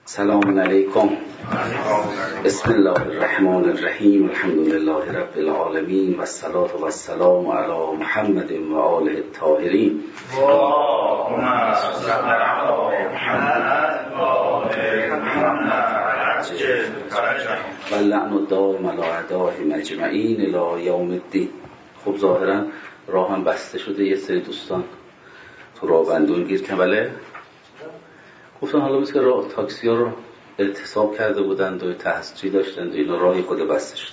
سلام علیکم. بسم الله الرحمن الرحیم. الحمد لله رب العالمین و الصلاة و السلام علی محمد و آله الطاهرین. اللهم صل علی محمد و آل محمد و لعن الدائم علی اعدائهم اجمعین الی یوم الدین. خب ظاهرا راه هم بسته شده، یه سری دوستان تو راه بندون گیر کمله گفتن حالا مثل راه تاکسی ها رو اعتصاب کرده بودند و تحصیلی داشتند و اینا راهی خود بسته شد.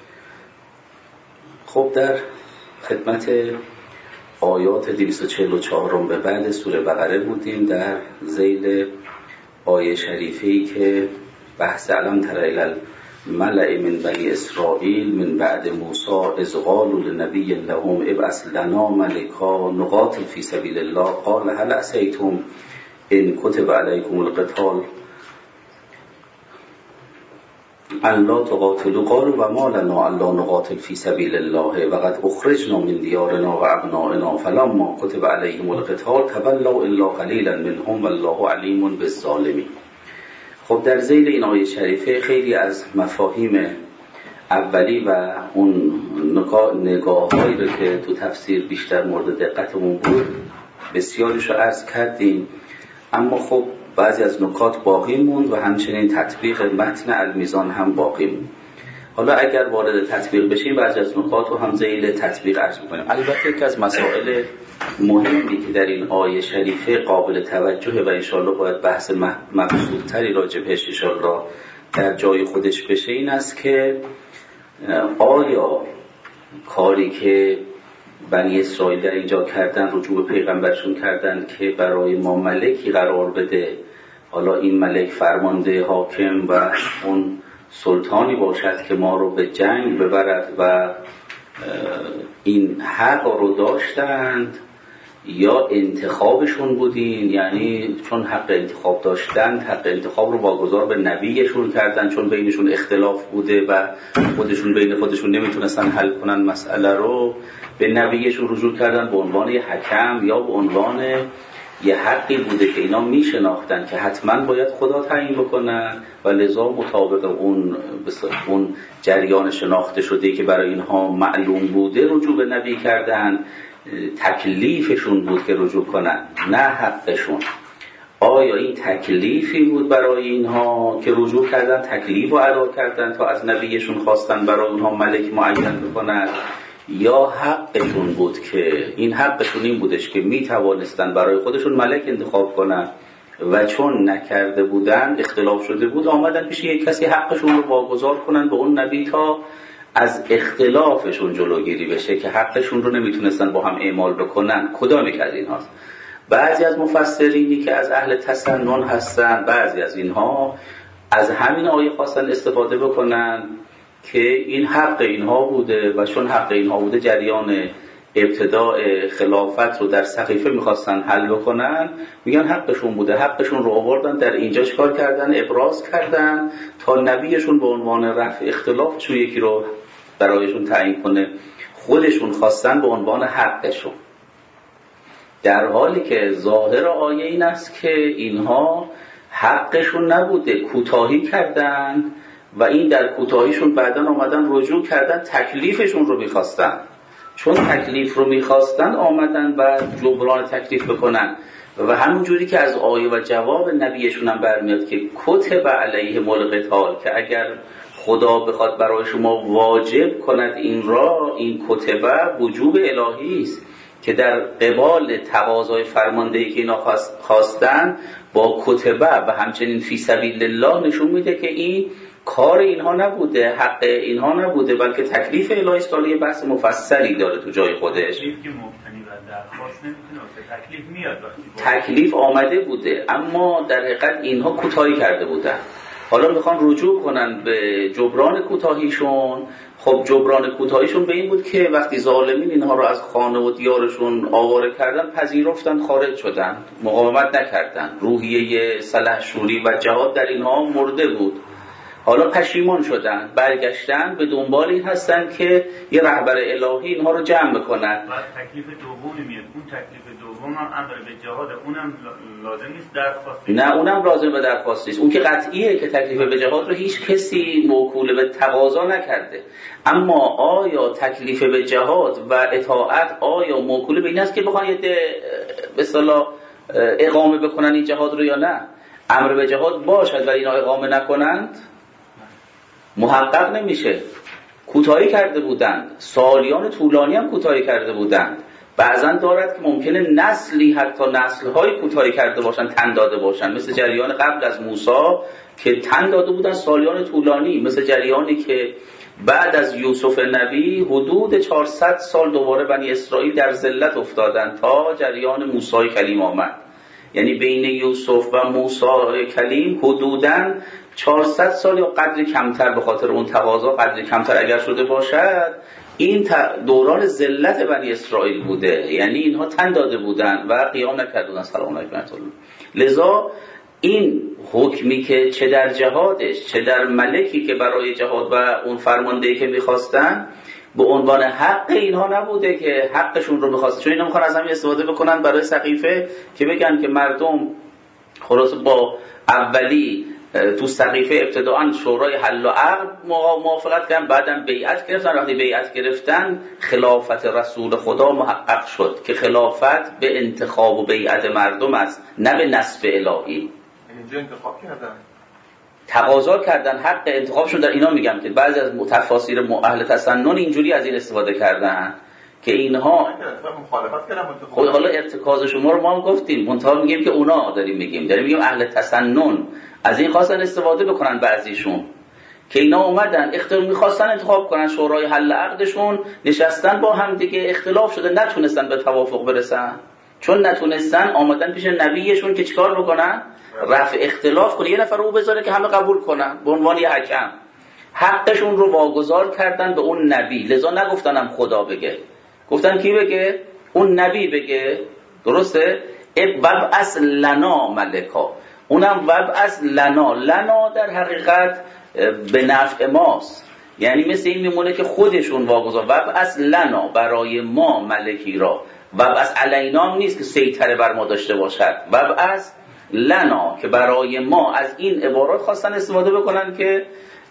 خب در خدمت آیات 244 به بعد سوره بقره بودیم، در ذیل آیه شریفه‌ای که بحث علم تر الی الملأ من بنی اسرائیل من بعد موسی اذ قالوا لنبی لهم ابعث لنا ملکا نقاتل فی سبیل الله قال هل عسیتم ان کتب علیکم القتال الا تقاتلوا قالوا و ما لنا الا نقاتل فی سبیل الله و قد اخرجنا من دیارنا و ابنائنا فلما کتب علیهم القتال تولوا الا قلیلا منهم والله علیم بالظالمین. خب در ذیل این آیه شریفه خیلی از مفاهیم اولی و اون نگاه‌هایی رو که تو تفسیر بیشتر مورد دقتمون بود بسیارش رو عرض کردیم، اما خب بعضی از نکات باقی موند و همچنین تطبیق متن المیزان هم باقی موند. حالا اگر وارد تطبیق بشیم بعضی از نکات رو هم ذیل تطبیق عرض می‌کنیم. البته یکی از مسائل مهمی که در این آیه شریفه قابل توجهه و انشاءالله باید بحث مبسوط‌تری راجع بهش انشاءالله در جای خودش بشه این است که آیا کاری که بنی اسرائیل در اینجا کردن، رجوع به پیغمبرشون کردن که برای ما ملکی قرار بده، حالا این ملک فرمانده حاکم و اون سلطانی باشد که ما رو به جنگ ببرد و این حق رو داشتند یا انتخابشون بودین؟ یعنی چون حق انتخاب داشتند حق انتخاب رو واگذار به نبیشون کردن چون بینشون اختلاف بوده و خودشون بین خودشون نمیتونستن حل کنن مسئله رو، به نبیشون رجوع کردن به عنوان یه حکم یا به عنوان یه حقی بوده که اینا میشناختن که حتما باید خدا تعیین بکنن و لذا مطابق اون جریان شناخته شده که برای اینها معلوم بوده رجوع به نبی کردن. تکلیفشون بود که رجوع کنن نه حقشون. آیا این تکلیفی بود برای اینها که رجوع کردن، تکلیف رو ادا کردن تا از نبیشون خواستن برای اونها ملک معین بکنن، یا حقشون بود که این حقشون این بودش که می توانستن برای خودشون ملک انتخاب کنن و چون نکرده بودن اختلاف شده بود آمدن پیش یک کسی حقشون رو واگذار کنن به اون نبی تا از اختلافشون جلوگیری بشه که حقشون رو نمیتونستن با هم اعمال بکنن. کدام یک از این هاست؟ بعضی از مفسرینی که از اهل تسنن هستن، بعضی از اینها از همین آیه خواستن استفاده بکنن که این حق اینها بوده و چون حق اینها بوده جریان ابتداء خلافت رو در سقیفه میخواستن حل بکنن، میگن حقشون بوده، حقشون رو آوردن در اینجا چکار کردن؟ ابراز کردن تا نبیشون به عنوان رفع اختلاف چون یکی رو برایشون تعیین کنه خودشون خواستن به عنوان حقشون، در حالی که ظاهر آیه این است که اینها حقشون نبوده، کوتاهی کردن و این در کوتاهیشون بعداً آمدن رجوع کردن تکلیفشون رو میخواستن. چون تکلیف رو میخواستن آمدن و جبران تکلیف بکنن و همون جوری که از آیه و جواب نبیشون هم برمیاد که کتب علیهم القتال، که اگر خدا بخواد برای شما واجب کند این را، این کتبه وجوب الهی است که در قبال تقاضای فرماندهی که اینا خواستن با کتبه و همچنین فی سبیل الله نشون میده که این کار اینها نبوده، حق اینها نبوده، بلکه تکلیف الهی است. یه بحث مفصلی داره تو جای خودش. تکلیف آمده بوده اما در حقیقت اینها کوتاهی کرده بودن. حالا میخوان رجوع کنن به جبران کوتاهیشون. خب جبران کوتاهیشون به این بود که وقتی ظالمین اینها رو از خانه و دیارشون آواره کردن پذیرفتن، خارج شدن، مقاومت نکردن، روحیه سلحشوری و جهاد در اینها مرده بود حالا پشیمان شدن، برگشتن به دنبال این هستن که یه رهبر الهی اینها رو جمع بکنن. بعد تکلیف دومی میاد، اون تکلیف دوم هم امر به جهاد، اونم لازم نیست درخواست. نه اونم لازم به درخواست نیست. اون که قطعیه که تکلیف به جهاد رو هیچ کسی موکول به تقاضا نکرده. اما آیا تکلیف به جهاد و اطاعت آیا موکول به این است که بخوان یه به اصطلاح اقامه بکنن این جهاد رو یا نه؟ امر به جهاد باشد ولی اینا اقامه نکنند محقق نمیشه. کوتاهی کرده بودند، سالیان طولانی هم کوتاهی کرده بودند. بعضا دارد که ممکنه نسلی حتی نسل‌های کوتاهی کرده باشن، تن داده باشن، مثل جریان قبل از موسی که تن داده بودن سالیان طولانی، مثل جریانی که بعد از یوسف نبی حدود 400 سال دوباره بنی اسرائیل در ذلت افتادن تا جریان موسی کلیم آمد. یعنی بین یوسف و موسی کلیم حدوداً 400 سال یا قدری کمتر، به خاطر اون تقاضا قدری کمتر اگر شده باشد، این دوران ذلت بنی اسرائیل بوده. یعنی اینها تن داده بودن و قیام نکرده بودن. سلام علیکم. لذا این حکمی که چه در جهادش چه در ملکی که برای جهاد و اون فرماندهی که میخواستن به عنوان حق اینها نبوده که حقشون رو بخواست، چون اینا میخوان از همین استفاده بکنن برای سقیفه که بگن که مردم خلاص با اولی تو سقیفه ابتداءً شورای حل و عقد موافقت کردن، بعدم بیعت گرفتن. وقتی بیعت گرفتن خلافت رسول خدا محقق شد که خلافت به انتخاب و بیعت مردم است، نه به نصب الهی. اینجا انتخاب کردن، تقاضا کردن، حق انتخابشون در اینا. میگم که بعضی از تفاسیر اهل تسنن اینجوری از این استفاده کردن که اینها مخالفت کردن. خود حالا ارتکاز شما رو ما هم گفتیم، منتها میگیم که اونا داریم میگیم اهل تسنن از این خواستن استفاده بکنن. بعضیشون که اینا اومدن میخواستن انتخاب کنن، شورای حل عقدشون نشستن با هم دیگه، اختلاف شده، نتونستن به توافق برسن. چون نتونستن آمدن پیش نبیشون که چیکار بکنن؟ رفع اختلاف کنه، یه نفر رو بذاره که همه قبول کنن به عنوان یه حکم. حقشون رو واگذار کردن به اون نبی. لذا نگفتنم خدا بگه، گفتن کی بگه؟ اون نبی بگه. درسته؟ وبعث لنا ملکا، اونم وبعث لنا در حقیقت به نفع ماست. یعنی مثل این میمونه که خودشون واگذار وبعث لنا، برای ما ملکی را. وبعث علینا نیست که سیطره بر ما داشته باشد، وبعث لنا که برای ما. از این عبارات خواستن استفاده بکنن که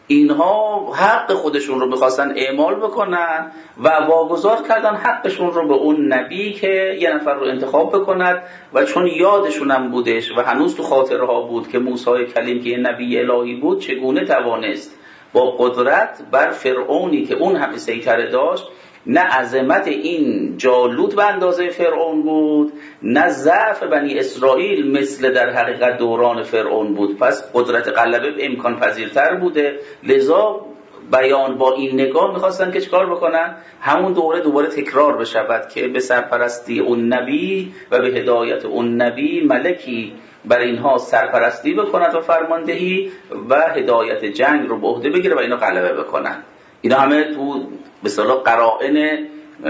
اینها حق خودشون رو می‌خواستن اعمال بکنن و واگذار کردن حقشون رو به اون نبی که یه نفر رو انتخاب بکند. و چون یادشون هم بودش و هنوز تو خاطره ها بود که موسی کلیم که یه نبی الهی بود چگونه توانست با قدرت بر فرعونی که اون همه سیطره داشت، نه عظمت این جالوت به اندازه فرعون بود، نه ضعف بنی اسرائیل مثل در حقیقت دوران فرعون بود، پس قدرت غلبه امکان پذیرتر بوده. لذا بیان با این نگاه میخواستن که چکار بکنن؟ همون دوباره تکرار بشود که به سرپرستی اون نبی و به هدایت اون نبی ملکی بر اینها سرپرستی بکند و فرماندهی و هدایت جنگ رو به عهده بگیره و اینا غلبه بکنن. اینا همه تو به اصطلاح قرائن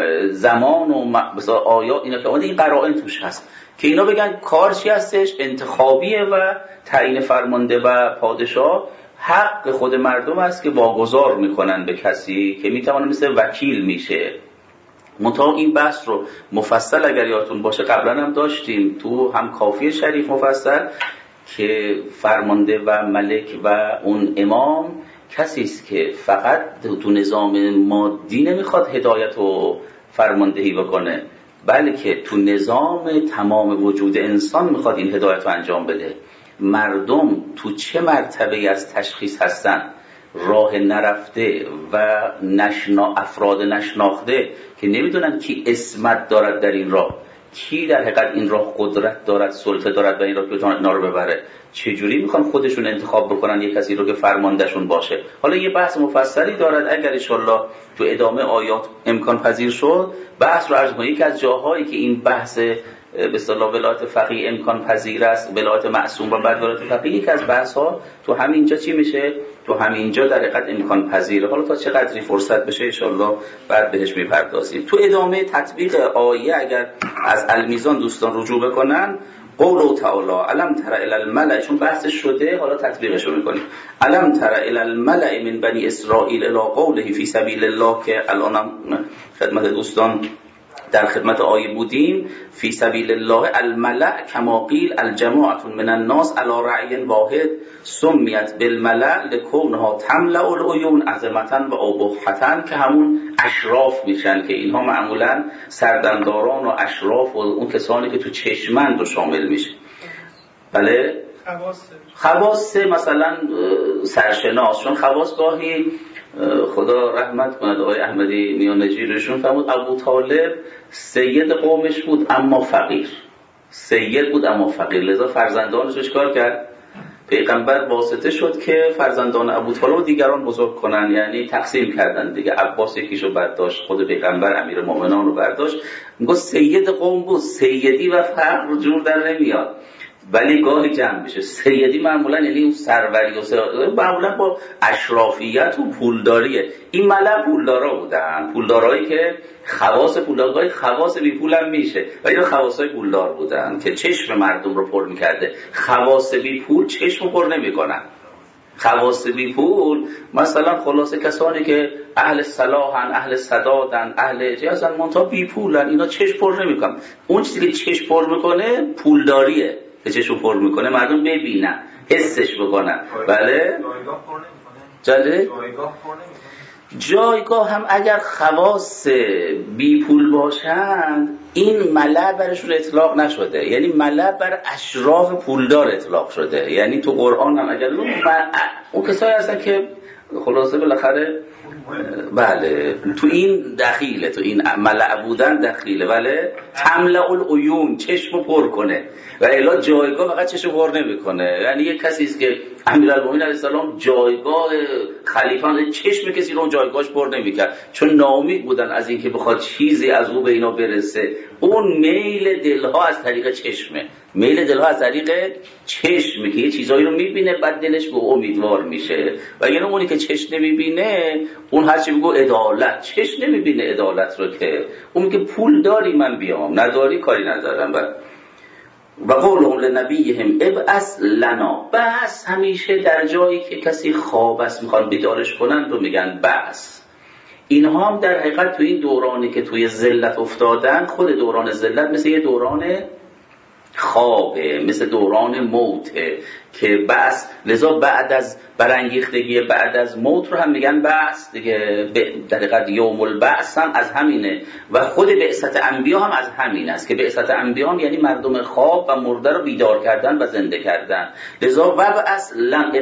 زمان و مثلا آیات اینا که اومده، این قرائن توش هست که اینا بگن کار چی هستش؟ انتخابیه و تعیین فرمانده و پادشاه حق خود مردم است که واگذار میکنن به کسی که میتونه مثل وکیل میشه. منتها این بحث رو مفصل اگر یادتون باشه قبلا هم داشتیم تو هم کافی شریف مفصل که فرمانده و ملک و اون امام کسی است که فقط تو نظام مادی نمیخواد هدایت و فرماندهی بکنه، بلکه تو نظام تمام وجود انسان میخواد این هدایت رو انجام بده. مردم تو چه مرتبه از تشخیص هستن، راه نرفته و افراد نشناخته که نمیدونن کی اسمت دارد در این راه، کی در حقیقت این راه قدرت دارد، سلطه دارد و این راه که اینا رو ببره. چجوری میخوان خودشون انتخاب بکنن یک کسی رو که فرماندهشون باشه؟ حالا یه بحث مفصلی دارد، اگر انشالله تو ادامه آیات امکان پذیر شد بحث رو عرض کنم. یک از جاهایی که این بحث به اصطلاح ولایت فقیه امکان پذیر است، ولایت معصوم و بعد ولایت فقیه، یک از بحث ها تو همینجا چی میشه؟ تو همینجا در حقیقت امکان پذیره. حالا تا چه قدری فرصت بشه انشالله بعد بهش میپردازیم. تو ادامه تطبیق آیه اگر از المیزان دوستان رجوع بکنن، قوله تعالی الم تر الی الملأ، چون بحث شده حالا تطبیقش رو میکنیم. الم تر الی الملأ من بنی اسرائیل الی قوله فی سبیل الله، که الانم خدمت دوستان در خدمت آیه بودیم. فی سبیل الله الملأ کما قیل الجماعة من الناس علی رأی واحد سمیت بالملأ لکونها تملأ العیون عظمة و ابهة، که همون اشراف میشن که اینها معمولا سردمداران و اشراف و اون کسانی که تو چشمند رو شامل میشه. بله خواص مثلا سرشناس، چون خواص گاهی خدا رحمت کند آقای احمدی میانجیرشون فرمود ابو طالب سید قومش بود اما فقیر، سید بود اما فقیر، لذا فرزندانش چیکار کرد؟ پیغمبر واسطه شد که فرزندان ابو طالب و دیگران بزرگ کنن، یعنی تقسیم کردن دیگه. عباس یکیشو برداشت، خود پیغمبر امیرالمومنان رو برداشت. میگه سید قوم بود، سیدی و فقر جور در نمیاد، ولی گاهی جمع بشه. سیدی معمولا یعنی اون سروری و معمولا با اشرافیت و پولداریه. این ملأ پولدارا بودن، پولدارایی که خواص پولدارای خواص بی پول هم میشه، ولی خواصای پولدار بودن که چشم مردم رو پر میکرده. خواص بی پول چشم پر نمیکنن. خواص بی پول مثلا خلاصه کسانی که اهل صلاحن، اهل سدادن، اهل جهازن، منتها بی پولن، اینا چشم پر نمیکنن. اون چیزی که چشم پر میکنه پولداریه که چشم پر میکنه مردم ببینن، حسش بکنن. بله جایگاه هم اگر خواص بی پول باشند این ملأ برشون اطلاق نشده، یعنی ملأ بر اشراف پولدار اطلاق شده. یعنی تو قرآن هم اگر اون کسایی هستن که خلاصه بالاخره بله تو این دخیله، تو این ملأ بودن دخیله. بله تملأ العیون، چشمو پر کنه، و الا جایگاه فقط چشمو پر نمیکنه. یعنی یک کسی است که امیرالمومنین علیه السلام جایگاه خلیفه چشم کسی رو جایگاهش پر نمیکرد، چون ناامید بودن از اینکه بخواد چیزی از او به اینا برسه. اون میل دلها از طریق چشمه، میل دلها از طریق چشمه که یه چیزایی رو میبینه بعد دلش به امیدوار میشه. و یعنی اونی که چشم نمیبینه اون هرچی بگو عدالت، چشم نمیبینه عدالت رو، که اون که پول داری من بیام، نداری کاری ندارم. و قولهم لنبیهم ابعث لنا، بس همیشه در جایی که کسی خواب است میخوان بیدارش کنن رو میگن بس. اینها هم در حقیقت تو این دورانی که توی ذلت افتادن، خود دوران ذلت مثل یه دوران خوابه، مثل دوران موته که بس، لذا بعد از برانگیختگی بعد از موت رو هم میگن بس دیگه. در حقیقت یوم البعث هم از همینه و خود بعثت انبیا هم از همین است که بعثت انبیا هم یعنی مردم خواب و مرده رو بیدار کردن و زنده کردن. لذا ابعث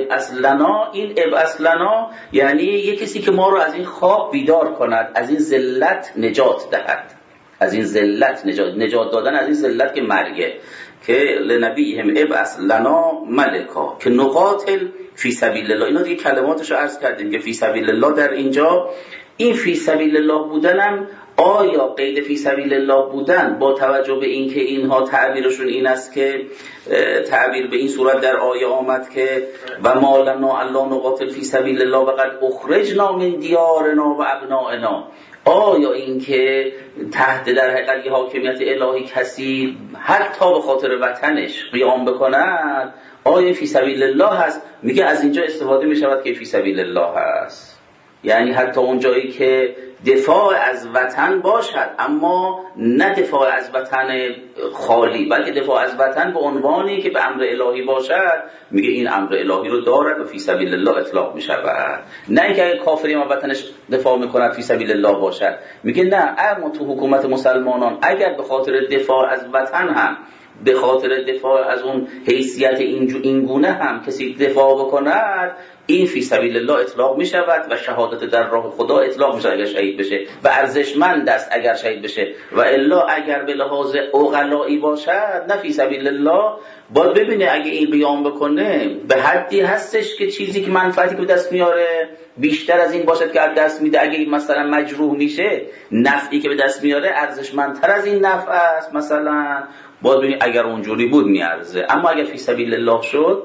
لنا، این ابعث لنا یعنی یک کسی که ما رو از این خواب بیدار کند، از این ذلت نجات دهد، از این ذلت نجات دادن از این ذلت که مرگه. که لنبیهم ابعث لنا ملکا که نقاتل فی سبیل الله. اینا دیگه کلماتشو عرض کردیم که فی سبیل الله در اینجا، این فی سبیل الله بودنم آیا قید فی سبیل الله بودن با توجه به اینکه اینها تعبیرشون این است که تعبیر به این صورت در آیه آمد که و ما لنا الا نقاتل فی سبیل الله وقد اخرجنا من دیارنا و ابنائنا، آیا این که تحت در حقیقت حاکمیت الهی کسی حتی به خاطر وطنش قیام بکند آیا فی سبیل الله هست؟ میگه از اینجا استفاده میشود که فی سبیل الله هست، یعنی حتی اون جایی که دفاع از وطن باشد، اما نه دفاع از وطن خالی، بلکه دفاع از وطن به عنوانی که به امر الهی باشد، میگه این امر الهی رو دارد و فی سبیل الله اطلاق میشود. نه اینکه اگه کافری ما وطنش دفاع میکند فی سبیل الله باشد، میگه نه، اما تو حکومت مسلمانان اگر به خاطر دفاع از وطن هم، به خاطر دفاع از اون حیثیت این گونه هم کسی دفاع بکند، این فی سبیل الله اطلاق می شود و شهادت در راه خدا اطلاق می شود اگر شهید بشه و ارزشمند است اگر شهید بشه. و الا اگر به لحاظ عقلایی باشد نه فی سبیل الله، باید ببینه اگه این قیام بکنه به حدی هستش که چیزی که منفعتی که به دست میاره بیشتر از این باشد که از دست میده. اگه مثلا مجروح میشه نفعی که به دست میاره ارزشمندتر از این نفع است مثلا، باید ببینید اگر اونجوری بود میارزه. اما اگر فی سبیل الله شد،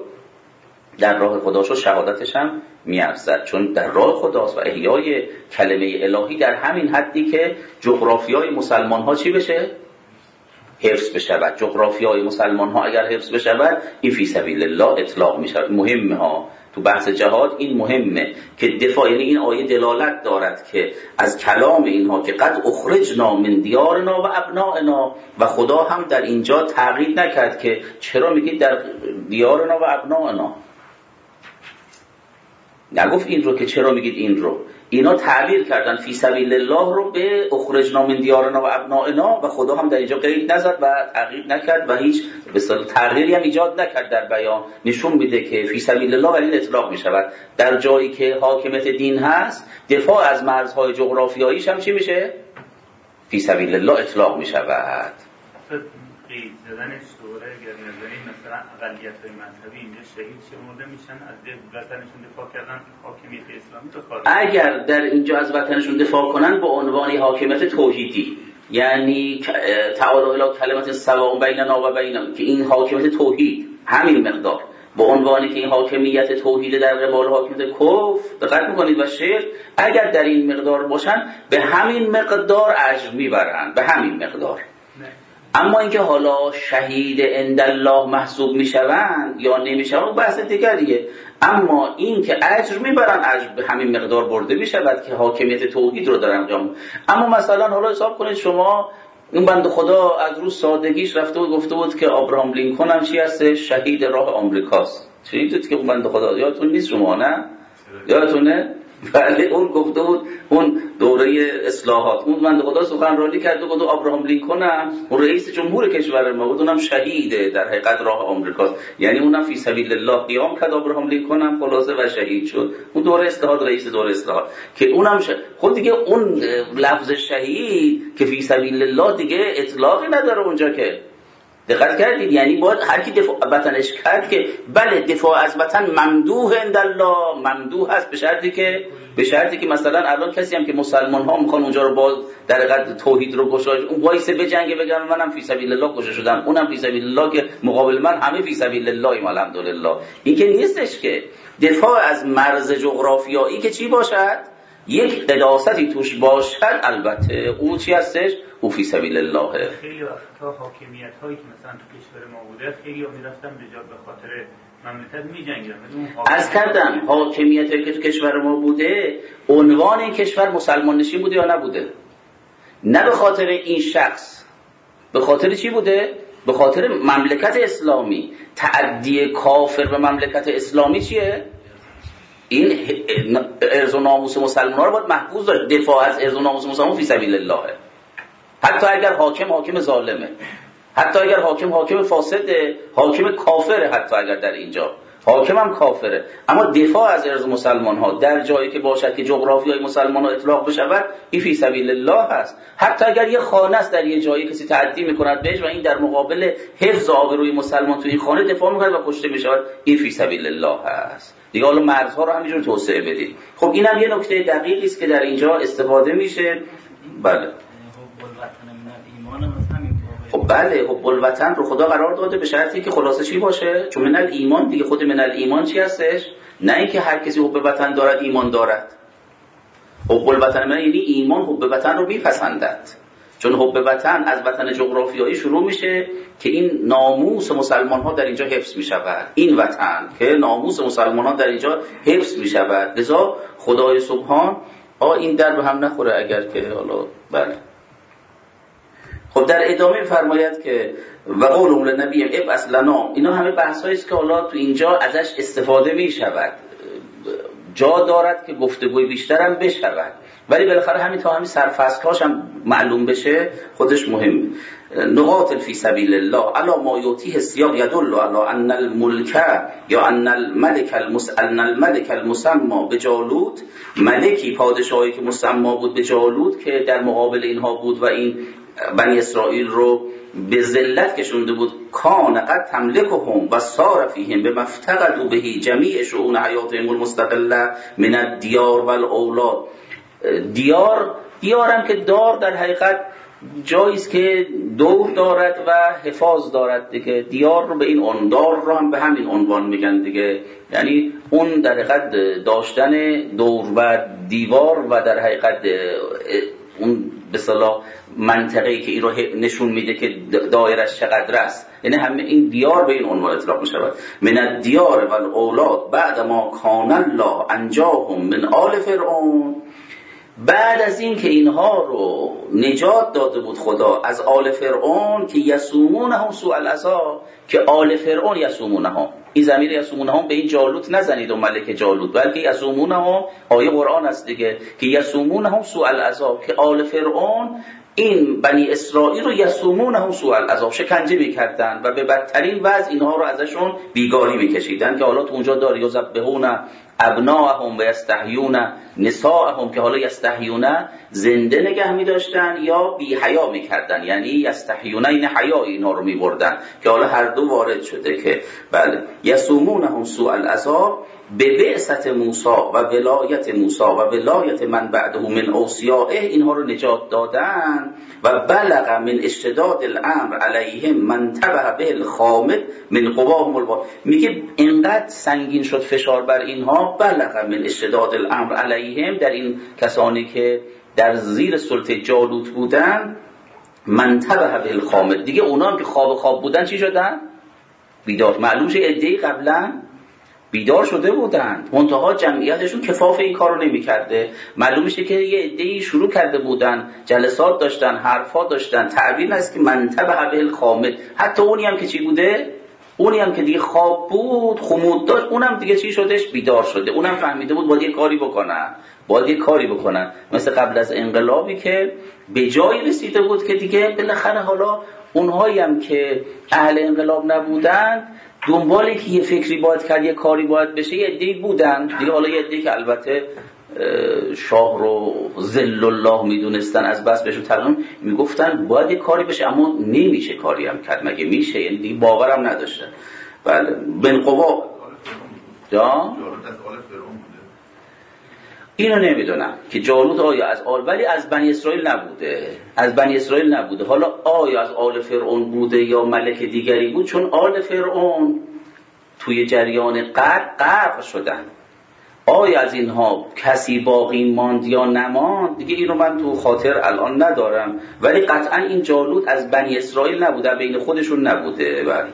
در راه خدا شد، شهادتش هم میارزد، چون در راه خداست و احیای کلمه الهی در همین حدی که جغرافیای مسلمان ها چی بشه؟ حفظ بشود، جغرافیای مسلمان ها اگر حفظ بشود، این فی سبیل الله اطلاق می شود. مهمه ها تو بحث جهاد، این مهمه که دفاع، یعنی این آیه دلالت دارد که از کلام اینها که قد اخرجنا من دیارنا و ابنائنا، و خدا هم در اینجا تغییر نکرد که چرا میگید در دیارنا و ابنائنا، نگفت این رو که چرا میگید این رو. اینا تعبیر کردن فی سبیل الله رو به اخرجنا من دیارنا و ابنائنا، و خدا هم در اینجا قید نزد و تغییر نکرد و هیچ به اصطلاح تغییری هم ایجاد نکرد در بیان. نشون میده که فی سبیل الله ولی اطلاق میشود در جایی که حاکمیت دین هست. دفاع از مرزهای جغرافیاییش هم چی میشه؟ فی سبیل الله اطلاق میشود. قید زدن شورای اگر نظری مثلا اقلیت‌های مذهبی اینجا شهید شمرده میشن، از وطنشون دفاع کردن حاکمیت اسلامی تو خارج. اگر در اینجا از وطنشون دفاع کنن به عنوان حاکمیت توحیدی، یعنی تعالی الی کلمت سواء بیننا و بینهم، که این حاکمیت توحید همین مقدار، به عنوانی که این حاکمیت توحید در قبال حاکمیت کفر، دقت میکنید، و شرک، اگر در این مقدار باشن به همین مقدار اجر میبرن، به همین مقدار. اما اینکه حالا شهید عند الله محسوب میشوند یا نمیشوند بحث دیگریه. اما این که اجر میبرن، اجر به همین مقدار برده میشود که حاکمیت توحید رو دارن انجام. اما مثلا حالا حساب کنید شما این بنده خدا از رو سادگیش رفته و گفته بود که ابراهام لینکن هم چی هست؟ شهید راه آمریکاست. چیزی که اون بنده خدا یادتون نیست شما، نه؟ یادتونه؟ بله، اون گفته بود اون دوره اصلاحات، اون بنده خدا سخنرانی کرد و گفت ابراهام لینکن هم اون رئیس جمهور کشور ما بود، اونم شهیده در حقیقت راه آمریکاست. یعنی اونم فی سبیل الله قیام کرد، ابراهام لینکن هم خلاصه و شهید شد. اون دوره اصلاحات، رئیس دوره اصلاحات که اونم خود دیگه اون لفظ شهید که فی سبیل الله دیگه اطلاقی نداره اونجا. که دقت کردید؟ یعنی باید هر کی دفاع وطنش کرد که بله دفاع از وطن ممدوح عند الله، ممدوح هست به شرطی که مثلا الان کسی هم که مسلمان ها میخوان اونجا رو باز در حقیقت توحید رو گشایش، اون وایسه به جنگ بگم منم فی سبیل الله کشته شدم، اونم فی سبیل الله، که مقابل من همه فی سبیل الله الحمدلله. این که نیستش که دفاع از مرز جغرافیایی که چی باشد، یک قداستی توش باشد، البته او چی هستش؟ او فی سبیل الله. خیلی وقتا حاکمیت هایی که مثلا تو کشور ما بوده خیلی ها میرفتن به خاطر مملکت میجنگیدن. از کردم حاکمیت هایی که تو کشور ما بوده، عنوان این کشور مسلمان نشین بوده یا نبوده؟ نه به خاطر این شخص، به خاطر چی بوده؟ به خاطر مملکت اسلامی. تعدی کافر به مملکت اسلامی چیه؟ این ارز و ناموس مسلمان ها رو باید محفوظ داشت. دفاع از ارز و ناموس مسلمان فی سبیل الله، حتی اگر حاکم ظالمه، حتی اگر حاکم فاسده، حاکم کافره، حتی اگر در اینجا حاکم هم کافره، اما دفاع از ارز مسلمان ها در جایی که باشد که جغرافیای مسلمان ها اطلاق بشود، این فی سبیل الله هست. حتی اگر یه خانه است در یه جایی کسی تعدی میکند بهش و این در مقابل حفظ آبروی مسلمان توی این خانه دفاع میکند و کشته میشود، این فی سبیل الله هست. دیگه حالا مرزها رو همینجور توسعه بدید. خب اینم یه نکته دقیقی است که در اینجا استفاده میشه. بله. خب بله، حب الوطن رو خدا قرار داده به شرطی که خلاصه چی باشه؟ چون من الایمان دیگه، خود من الایمان چی هستش؟ نه اینکه هر کسی حب وطن دارد ایمان دارد. حب الوطن من یعنی ایمان حب وطن رو میپسندد. چون حب وطن از وطن جغرافیایی شروع میشه که این ناموس مسلمان ها در اینجا حفظ میشود. این وطن که ناموس مسلمان ها در اینجا حفظ میشود. لذا خدای سبحان این در به هم نخوره اگر که حالا بله. خب در ادامه فرماید که و قولهم لنبی ابعث لنا، اینا همه بحثایی است که حالا تو اینجا ازش استفاده می شود، جا دارد که گفتگوی بیشتر هم بشود، ولی بالاخره همین تا همین سرفصل‌هاش هم معلوم بشه خودش مهمه. نقاط فی سبیل الله علی ما یعطیه السیاق یدل علی ان الملک یا ان الملك المسمى بجالوت، ملکی پادشاهی که مسما بود به جالوت که در مقابل اینها بود و این بنی اسرائیل رو به ذلت کشونده بود، کان قد تملکهم و صار فیهم بما افتقدوا به جمیع شؤون حیاتهم المستقله من الدیار والاولاد. دیارم که دار در حقیقت جایی است که دور دارد و حفاظ دارد دیگه. دیار رو به این دار رو هم به همین عنوان میگن دیگه، یعنی اون در حقیقت داشتن دور و دیوار و در حقیقت اون به اصطلاح منطقه‌ای که این رو نشون میده که دایرش چقدر است. یعنی همه این دیار به این عنوان اطلاق می‌شود. من الدیار و الاولاد بعد ما کان الله انجاهم من آل فرعون، بعد از این که اینها رو نجات داده بود خدا از آل فرعون، که یسومونهم سوء العذاب، که آل فرعون یسومونهم، این ضمیر یسومونهم به این جالوت نزنید و ملک جالوت، بلکه یسومونهم آیه قرآن است دیگه، که یسومونهم سوء العذاب، که آل فرعون این بنی اسرائیل رو یسومونهم سوء العذاب شکنجه می‌کردن و به بدترین وضع اینها رو ازشون بیگاری می‌کشیدن، که حالا تو اونجا داره یذبحون ابناءهم و یستحیون نساءهم، که حالا یستحیون زنده نگه می‌داشتن یا بی حیا می‌کردن، یعنی یستحیون این حیا اینا رو می‌بردن، که حالا هر دو وارد شده که بله یسومونهم سوء العذاب به بعثت موسی و ولایت موسی و ولایت من بعده من اوصیائه، اینها رو نجات دادن. و بلغ من اشتداد الامر علیهم من تبع به الخامد من قواهم الباطل، میگه اینقدر سنگین شد فشار بر اینها، بلغ من اشتداد الامر علیهم، در این کسانی که در زیر سلطه جالوت بودن، من تبع به الخامد، دیگه اونا هم که خواب بودن چی شدن؟ بیدار. معلوم شه عده‌ای قبلا بیدار شده بودند، منتها جمعیتشون کفاف این کارو نمی‌کرده. معلوم میشه که یه عده‌ای شروع کرده بودن، جلسات داشتن، حرفا داشتن، تعبیر است که منتبه به الخامد، حتی اونی هم که چی بوده، اونی هم که دیگه خواب بود، خمود داشت، اونم دیگه چی شدش؟ بیدار شده. اونم فهمیده بود باید یه کاری بکنن، مثل قبل از انقلابی که به جایی رسیده بود که دیگه بالاخره حالا اونهایی هم که اهل انقلاب نبودن، دنبالی که یه فکری باید کرد، یه کاری باید بشه، یه عده‌ای بودن دیگه. حالا یه عده‌ای که البته شاه رو ذل الله میدونستن، از بس بهشون تقدیم میگفتن باید یه کاری بشه، اما نمیشه کاری هم کرد، مگه میشه؟ یعنی دیگه باورم نداشتن. بله بن قوا جا اینو نمیدونم که جالوت آیا از آل، ولی از بنی اسرائیل نبوده. حالا آیا از آل فرعون بوده یا ملک دیگری بود؟ چون آل فرعون توی جریان غرق شدن. آیا از اینها کسی باقی ماند یا نماند؟ دیگه اینو من تو خاطر الان ندارم، ولی قطعا این جالوت از بنی اسرائیل نبوده، بین خودشون نبوده. بله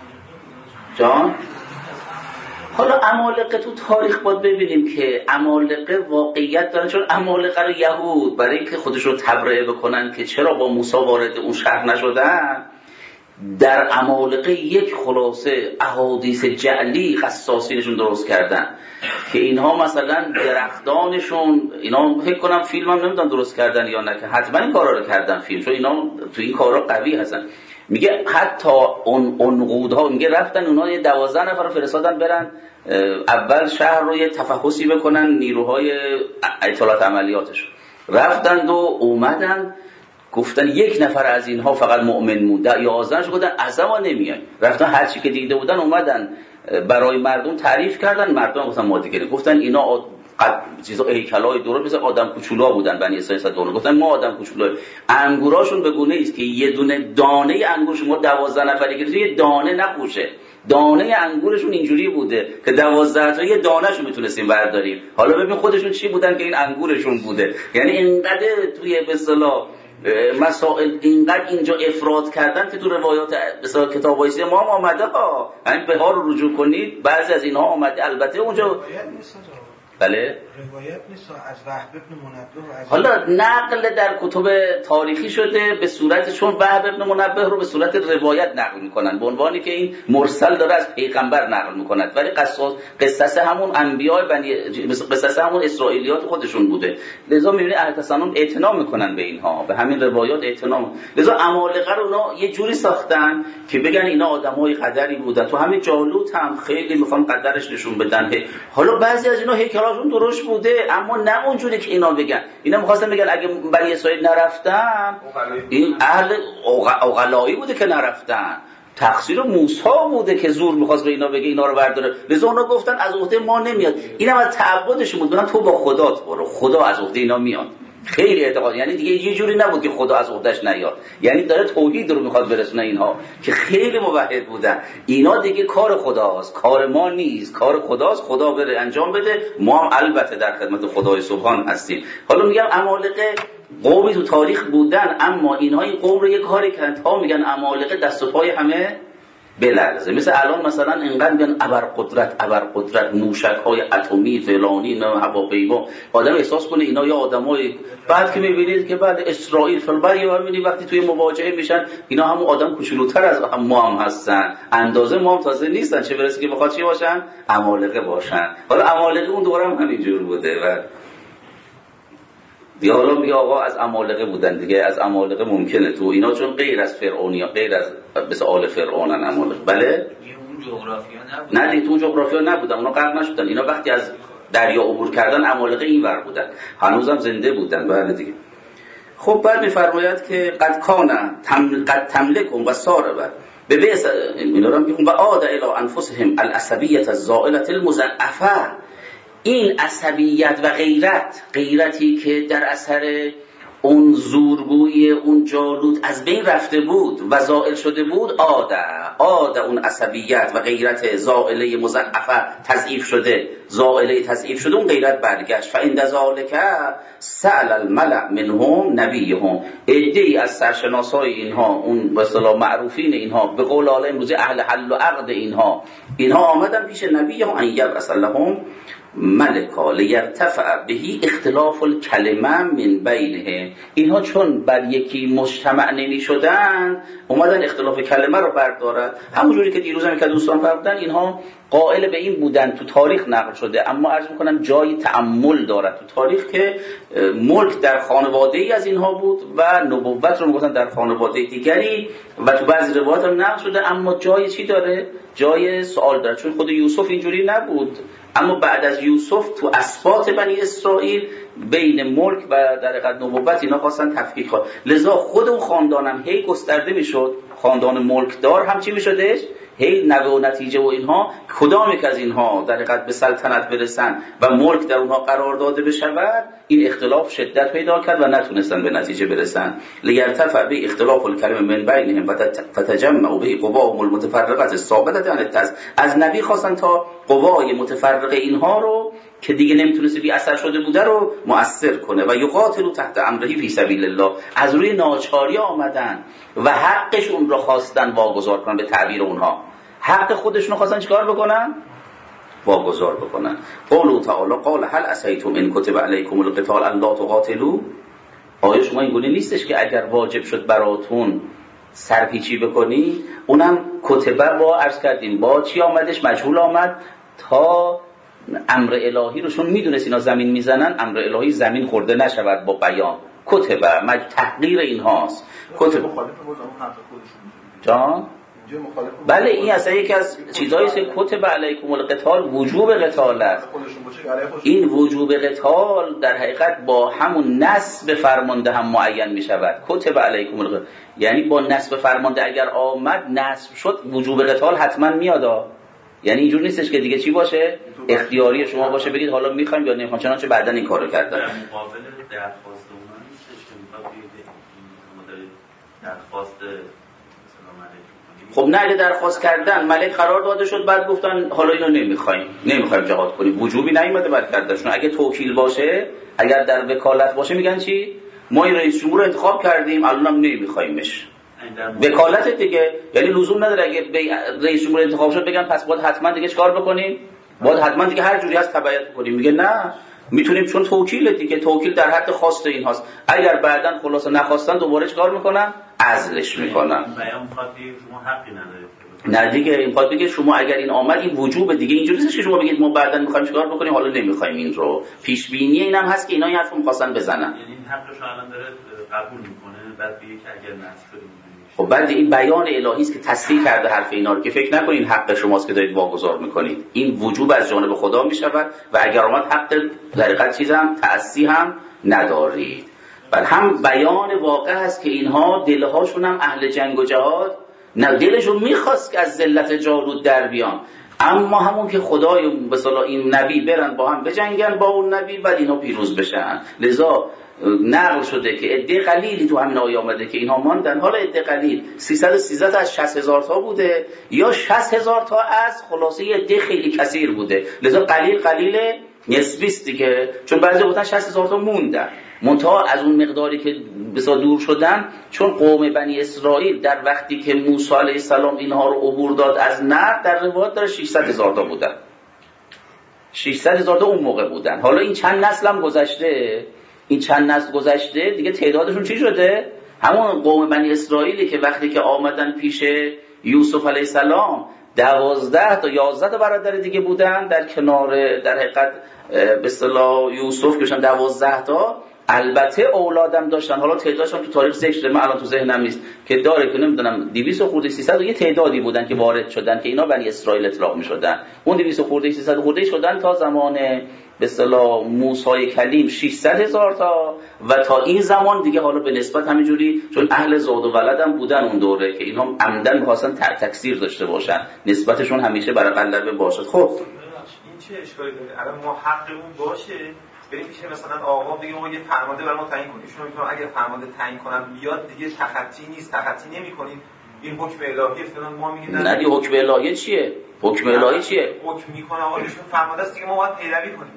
جان. حالا عمالقه تو تاریخ باید ببینیم که عمالقه واقعیت دارن، چون عمالقه رو یهود برای اینکه خودشون تبرئه بکنن که چرا با موسی وارد اون شهر نشدن، در عمالقه یک خلاصه احادیث جعلی قصاصینشون درست کردن که اینها مثلا درختانشون، اینا فکر کنم فیلم هم نمیدونم درست کردن یا نه، که حتما این کارا رو کردن فیلم، چون اینا تو این کارا قوی هستن. میگه حتی اون عنقودها، میگه رفتن اونا یه 12 نفر رو فرستادن برن اول شهر رو یه تفحصی بکنن، نیروهای اطلاعات عملیاتش رفتن و اومدن گفتن یک نفر از اینها فقط مؤمن مونده، 11 گفتن اصلا ما نمیایم. رفتن هر چی که دیده بودن اومدن برای مردم تعریف کردن، مردم گفتن ما دیگه، گفتن اینا چیزا هیکلای درست مثل آدم کوچولا بودن، بنی اسرائیل گفتن ما آدم کوچولا. انگوراشون به گونه است که یه دونه دانه انگور شما 12 نفری که یه دانه نپوشه، دانه انگورشون اینجوری بوده که 12 تا یه دانهشون میتونستیم برداریم. حالا ببین خودشون چی بودن که این انگورشون بوده. یعنی اینقدر توی به اصطلاح مسائل اینقدر اینجا افراد کردن که تو روایات به اصطلاح کتاب‌های ما آمده ها، همین به ها رو رجوع کنید، بعضی از اینها آمده. البته اونجا بله روایت نیست از وهب ابن منبه، حالا نقل در کتب تاریخی شده به صورت، چون وهب ابن منبه رو به صورت روایت نقل میکنن به عنوانی که این مرسل داره از پیغمبر نقل میکند، ولی قصص همون انبیاء قصص همون اسرائیلیات خودشون بوده. لذا میبینی اهل تسنن اعتنا میکنن به اینها، به همین روایات اعتنا. لذا عمالقه رو اونا یه جوری ساختن که بگن اینا آدمای قدری بودن. تو همین جالوت هم خیلی میخوان قدرش نشون بدن. حالا بعضی از اینا هیکلاشون درست بوده، اما نه اونجوری که اینا بگن. اینا می‌خواستن بگن اگه بنی اسرائیل نرفتن، این اهل عقلایی بوده که نرفتن، تقصیر موسی بوده که زور می‌خواست به اینا بگه اینا رو برداره. لذا اونا گفتن از عهده ما نمیاد. اینم از تعبدشون بود، گفتن تو با خدات برو، خدا از عهده اینا میاد. خیلی اعتقاد، یعنی دیگه یه جوری نبود که خدا از عهدهش نیاد، یعنی داره توحید رو میخواد برسونه اینها که خیلی موحد بودن. اینا دیگه کار خداست، کار ما نیست، کار خداست، خدا بره انجام بده، ما هم البته در خدمت خدای سبحان هستیم. حالا میگم عمالقه قومی تو تاریخ بودن، اما اینها این قوم رو یک کاری کردن تا میگن عمالقه دست و پای همه بلرزه. مثل الان مثلا اینقدر میگن ابرقدرت موشک‌های اتمی فلانی نه هواپیما، آدم احساس کنه اینا یا آدمای، بعد که میبینید که بعد اسرائیل فلبری میبینید وقتی توی مواجهه میشن اینا همون آدم کوچولوتر از ما هم هستن، اندازه ما هم تازه نیستن، چه برسه که بخواد چی باشن، عمالقه باشن. حالا عمالقه اون دوره هم همینجور بوده و دیگه حالا میگه آقا از عمالقه بودن دیگه، از عمالقه ممکنه تو اینا چون غیر از فرعونیا، غیر از مثل آل فرعونن عمالقه. بله اون جغرافیا نبود، نه دیگه تو جغرافیا نبودن، اونا غرق نشدن، اینا وقتی از دریا عبور کردن عمالقه اینور بودن، هنوزم زنده بودن. بله دیگه. خب بعد میفرماید که قد تملکم و ساربه به بیس اینا رو میگم و عاد الی انفسهم العصبیه الزائله المضعفه. این عصبیت و غیرتی که در اثر اون زورگویی اون جالوت از بین رفته بود و زائل شده بود، عاد اون عصبیت و غیرت زائله مضعفه تضعیف شده، زائله تضعیف شده، اون غیرت برگشت. فإن ذلک سأل الملأ منهم نبیهم، عده‌ای از سرشناسای اینها، اون به اصطلاح معروفین اینها، به قول حالا امروزی اهل حل و عقد اینها آمدن پیش نبیهم ان یبعث لهم ملکا لیرتفع بهی اختلاف الکلمه من بینهم. اینها چون بر یکی مجتمع نمی شدن اومدن اختلاف کلمه رو بردارن. همونجوری که دیروز هم که دوستان فرمودن اینها قائل به این بودن، تو تاریخ نقل شده، اما عرض میکنم جای تأمل دارد تو تاریخ که ملک در خانواده ای از اینها بود و نبوت رو میگفتن در خانواده دیگری و تو بعضی روایات هم نقل شده، اما جای چی داره؟ جای سوال داره، چون خود یوسف اینجوری نبود، اما بعد از یوسف تو اسباط بنی اسرائیل بین ملک و در حقیقت نبوت اینا خواستن تفکیک کنن، لذا خود اون خاندانم هی گسترده میشد، خاندان ملکدار هم چی میشدش، هی نوه و نتیجه و اینها، کدام یک از اینها در حقیقت به سلطنت برسن و ملک در اونها قرار داده بشود، این اختلاف شدت پیدا کرد و نتونستن به نتیجه برسن. لیرتفع به اختلاف الکلمه من بینهم فتجمعوا به قواهم المتفرقه الثابته عن التز. از نبی خواستن تا قوای متفرقه اینها رو که دیگه نمیتونسته بی اثر شده بوده رو مؤثر کنه و یقاتلوا تحت امره فی سبیل الله. از روی ناچاری آمدن و حقشون رو خواستن واگذار کنن، به تعبیر اونها حق خودشون خواستن چیکار بکنن؟ واگذار بکنن. قوله تعالی قال هل عسیتم ان کتب علیکم القتال الا تقاتلوا. آیا شما اینگونه نیستش که اگر واجب شد براتون سرپیچی بکنی؟ اونم کتبه با عرض کردیم با چی آمدش؟ مجهول آمد تا امر الهی رو، چون میدونست اینا زمین میزنن، امر الهی زمین خورده نشود با بیان. کتبه تحقیر اینهاست. کتبه جان بله این اصلا یکی از چیزایی است که کتب علیکم القتال وجوب قتال است. این وجوب قتال در حقیقت با همون نصب فرمانده هم معین می شود. کتب علیکم القتال یعنی با نصب فرمانده اگر آمد نصب شد وجوب قتال حتما میاد. یعنی اینجور نیستش که دیگه چی باشه اختیاری شما باشه بگید حالا میخوایم یا نمیخوایم، چنانچه بعدن این کارو کردن. در مقابل درخواست اونها نیستش که میخواد درخواست خب نه اگه درخواست کردن ملک قرار داده شد بعد گفتن حالا اینو نمیخوایم جهاد کنیم، وجوبی نیومده بعد کردنشون. اگه توکیل باشه، اگر در وکالت باشه میگن چی؟ ما این رئیس جمهور رو انتخاب کردیم الانم نمیخوایمش. وکالت دیگه یعنی لزوم نداره اگه رئیس جمهور انتخاب شد بگن پس باید حتما دیگه چیکار بکنیم؟ باید حتما دیگه هر جوری هست تبعیت بکنیم. میگه نه میتونیم چون توکیل دیگه، توکیل در حد خواست این هاست، اگر بعدن خلاصه نخواستن دوباره چیکار میکنن؟ عزلش میکنن. بیان خاطی شما حقی ندارید. نه دیگه این خاطر بگه شما اگر این آمد این وجوب دیگه، اینجوری نیست که شما بگید ما بعدن میخوایم چیکار بکنیم حالا نمیخوایم. این رو پیش بینی اینم هست که اینا این حرفو می‌خواستن بزنن. یعنی این حقش الان داره قبول میکنه، بعد میگه که اگر نصب شد. خب بعد این بیان الهی است که تصدیق کرده حرف اینا رو، که فکر نکنین حق شماست که دارید واگذار میکنید. این وجوب از جانب خدا میشود و اگر اومد حق در حقیقت چیزام تعصی هم ندارید. بل هم بیان واقع است که اینها دلهاشون هم اهل جنگ و جهاد نه، دلشون میخواست که از ذلت جالوت در بیان، اما همون که خدای به اصطلاح این نبی برن با هم بجنگن با اون نبی بعد اینا پیروز بشن. لذا نقل شده که عده قلیلی تو همین آیه آمده که اینها ماندن. حالا عده قلیل 313 از 60000 تا بوده یا 60000 تا از خلاصه عده خیلی کثیر بوده. لذا قلیل نسبی است دیگه، چون بعضی گفتن 60,000 تا موندن، منتها از اون مقداری که بسیار دور شدن، چون قوم بنی اسرائیل در وقتی که موسی علیه السلام اینها رو عبور داد از نهر، در روایت داره 600,000 تا بودن، 600,000 تا اون موقع بودن. حالا این چند نسل هم گذشته، این چند نسل گذشته دیگه تعدادشون چی شده؟ همون قوم بنی اسرائیلی که وقتی که آمدن پیش یوسف علیه السلام 12 تا 11 تا برادر دیگه بودن در کنار، در حقیقت به اصطلاح یوسف که 12 تا، البته اولادم داشتن. حالا تعدادشون تو تاریخ ذکر من الان تو ذهنم نیست که داره، که نمیدونم 200 خورده 300 یه تعدادی بودن که وارد شدن که اینا بنی اسرائیل اطلاق می‌شدن. اون 200 خورده 300 خورده شدن تا زمان به اصطلاح موسی کلیم 600,000 تا، و تا این زمان دیگه حالا به نسبت همینجوری، چون اهل زاد و ولدم بودن اون دوره که اینها عمدن می‌خواستن تکثیر داشته باشن، نسبتشون همیشه برای غلبه باشه. خب این چه اشکالی داره؟ الان ما حقمون باشه بریم میشه مثلا آقا بگیم ما یه فرمانده برام تعیین کنید، ایشون میگن اگه فرمانده تعیین کنم بیاد دیگه تخطی نیست، تخطی نمی‌کنید، این حکم الهی فلان. ما میگیم نه دیگه حکم الهی چیه؟ حکم الهی چیه؟ حکم میکنه آقا ایشون فرمانده است دیگه، ما باید پیروی کنیم.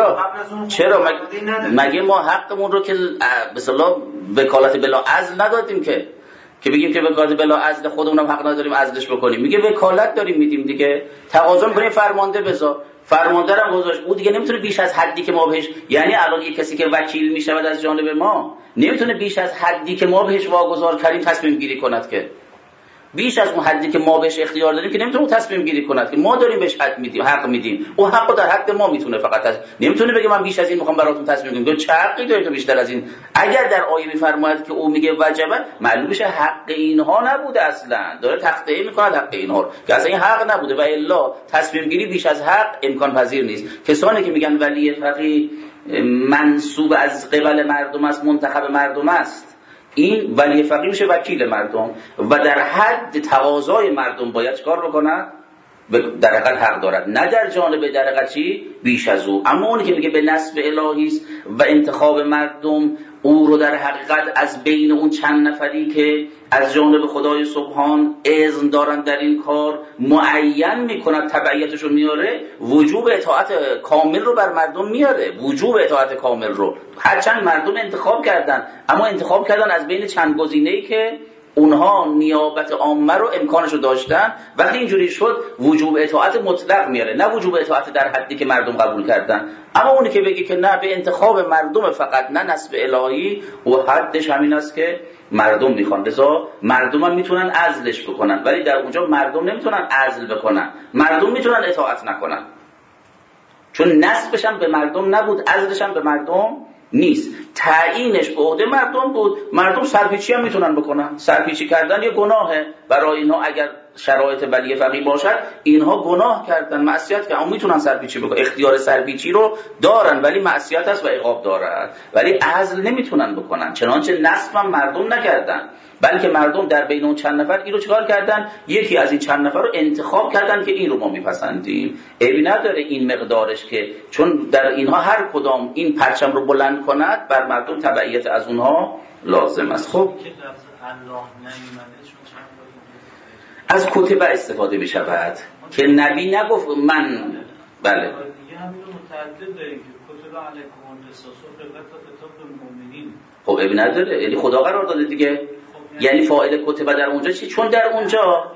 چرا مگه ما حقمون رو که به اصطلاح وکالت بلا عزل ندادیم که بگیم که وکالت بلا عزل خودمونم حق نداریم عزلش بکنیم؟ میگه وکالت داریم میدیم دیگه، تقاضا میکنیم فرمانده بذار، فرمانده رو گذاشت، او دیگه نمیتونه بیش از حدی که ما بهش، یعنی الان یک کسی که وکیل میشود از جانب ما نمیتونه بیش از حدی که ما بهش واگذار کردیم تصمیم گیری کند، که بیش از اون حدی که ما بهش اختیار داریم که نمیتونه تصمیم گیری کند، که ما داریم بهش حق میدیم، او حقو در حق ما میتونه فقط نمیتونه بگه من بیش از این میخوام براتون تصمیم بگیرم. چه حقی داره تو بیشتر از این؟ اگر در آیه میفرماید که او میگه وجبا، معلوم میشه حق اینها نبوده، اصلا داره تخطئه میکنه حق اینها رو، که اصلا این حق نبوده، و الا تصمیم گیری بیش از حق امکان پذیر نیست. کسانی که میگن ولی فقیه منصوب از قبل مردم است، منتخب مردم است، این ولی فقیه میشه وکیل مردم و در حد تقاضای مردم باید چکار بکنن؟ در حقیقت حق دارد، نه در جانب در حقیقت چی؟ بیش از او. اما اونی که میگه به نصب الهی است و انتخاب مردم، او رو در حقیقت از بین اون چند نفری که از جانب خدای سبحان اذن دارن در این کار معین میکند، تبعیتش رو میاره، وجوب اطاعت کامل رو بر مردم میاره، وجوب اطاعت کامل رو. هرچند مردم انتخاب کردن، اما انتخاب کردن از بین چند گزینه‌ای که اونها نیابت عامه رو امکانش رو داشتن. وقتی اینجوری شد وجوب اطاعت مطلق میاره، نه وجوب اطاعت در حدی که مردم قبول کردن. اما اونی که بگه که نه به انتخاب مردم فقط، نه نصب الهی، و حدش همین است که مردم میخوان، لذا مردم هم میتونن عزلش بکنن، ولی در اونجا مردم نمیتونن عزل بکنن، مردم میتونن اطاعت نکنن، چون نصبش هم به مردم نبود، عزلش هم به مردم نیست، تعیینش به عهده مردم بود. مردم سرپیچی هم میتونن بکنن، سرپیچی کردن یه گناهه برای اینها، اگر شرایط ولی فقیه باشد اینها گناه کردن، معصیت کردن، اما میتونن سرپیچی بکنن، اختیار سرپیچی رو دارن، ولی معصیت است و عقاب دارد، ولی عزل نمیتونن بکنن. چنانچه نصب هم مردم نکردن، بلکه مردم در بین اون چند نفر این رو چیکار کردن؟ یکی از این چند نفر رو انتخاب کردن که این رو ما میپسندیم. عیبی نداره این مقدارش، که چون در اینها هر کدام این پرچم رو بلند کند بر مردم تبعیت از اونها لازم است. خب از کتب استفاده می شود که نبی نگفت من، بله دیگه همین رو متعدد داریم که کتب علیکم القصاص و کتاب المؤمنین. خب عیبی نداره، یعنی خدا قرار داده دیگه. یعنی فاعل کتب در اونجا چی؟ چون در اونجا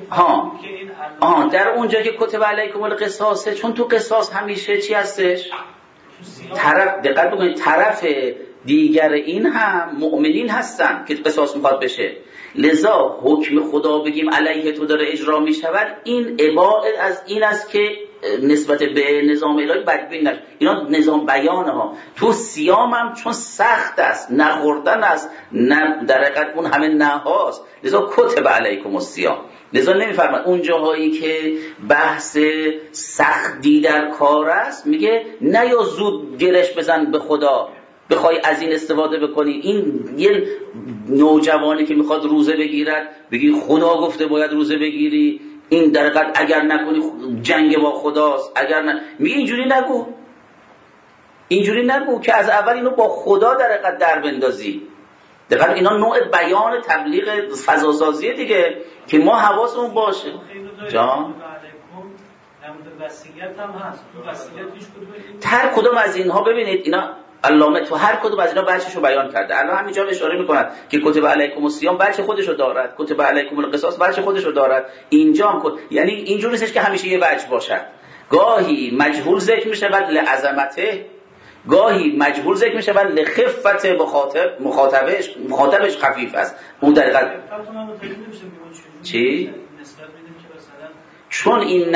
در اونجا که کتب علیکم القصاص، چون تو قصاص همیشه چی هستش؟ طرف، دقت بکنید، طرف دیگر این هم مؤمنین هستن که قصاص میخواد بشه، لذا حکم خدا بگیم علیه تو داره اجرا میشود، این عبارت از این است که نسبت به نظام الهی بدبین نشه. اینا نظام بیانه ها. تو صیام هم چون سخت است، نخوردن است، نه در حقیقت اون همه نهاست، لذا کتب علیکم الصیام. لذا نمیفرماد اون جاهایی که بحث سختی در کار است میگه نه یا زود گرش بزن به خدا بخوای از این استفاده بکنی. این یه نوجوانی که میخواد روزه بگیرد بگی خدا گفته باید روزه بگیری، این در حقیقت اگر نکنی جنگ با خداست، اگر نه میگه اینجوری نگو، اینجوری نگو که از اول اینو با خدا در حقیقت در بندازی. دقیقاً اینا نوع بیان تبلیغ فضاسازیه دیگه، که ما حواسمون باشه. جان وصیت هم هست. وصیت هیچ کدوم هر کدوم از اینها ببینید اینا علامه تو هر کدوم از اینا بچه‌شو بیان کرده. الان همینجا اشاره می‌کند که کتب علیکم الصیام بچه خودشو دارد، کتب علیکم القصاص بچه خودشو دارد. اینجا هم یعنی اینجوری نیستش که همیشه یه بچه باشد. گاهی مجهول ذکر می‌شود لعظمته، گاهی مجهول ذکر می‌شود لخفت مخاطبش خفیف است. اون در حقیقت چی؟ چون این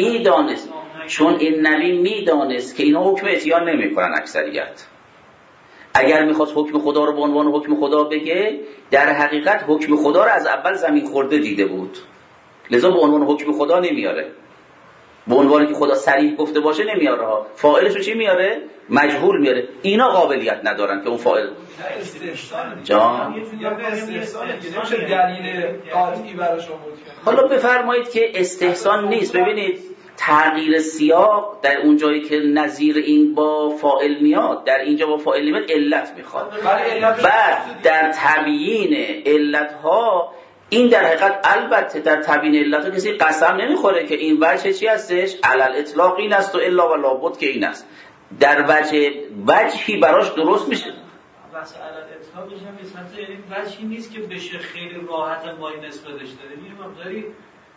نبی میدانست که اینا حکم اتیان نمی‌کنن اکثریت. اگر میخواست حکم خدا رو به عنوان حکم خدا بگه، در حقیقت حکم خدا رو از اول زمین خورده دیده بود، لذا به عنوان حکم خدا نمیاره، به عنوانی که خدا صریح گفته باشه نمیاره ها. فاعلش رو چی میاره؟ مجهول میاره. اینا قابلیت ندارن که اون فاعل جان نمیشه دلیل قاطعی براش آورد. حالا بفرمایید که استحسان نیست. ببینید تغییر سیاق در اون جایی که نظیر این با فاعل میاد، در اینجا با فاعل میاد علت میخواد. بعد در تبیین علت ها این در حقیقت البته در تبیین علت ها کسی قسم نمیخوره که این وجه چی هستش، علل اطلاق این است و الا و لابد که این است. در وجهی براش درست میشه. بس علل اطلاقش هم مثلا این وجهی نیست که بشه خیلی راحت ما این نسبتش داره. میگم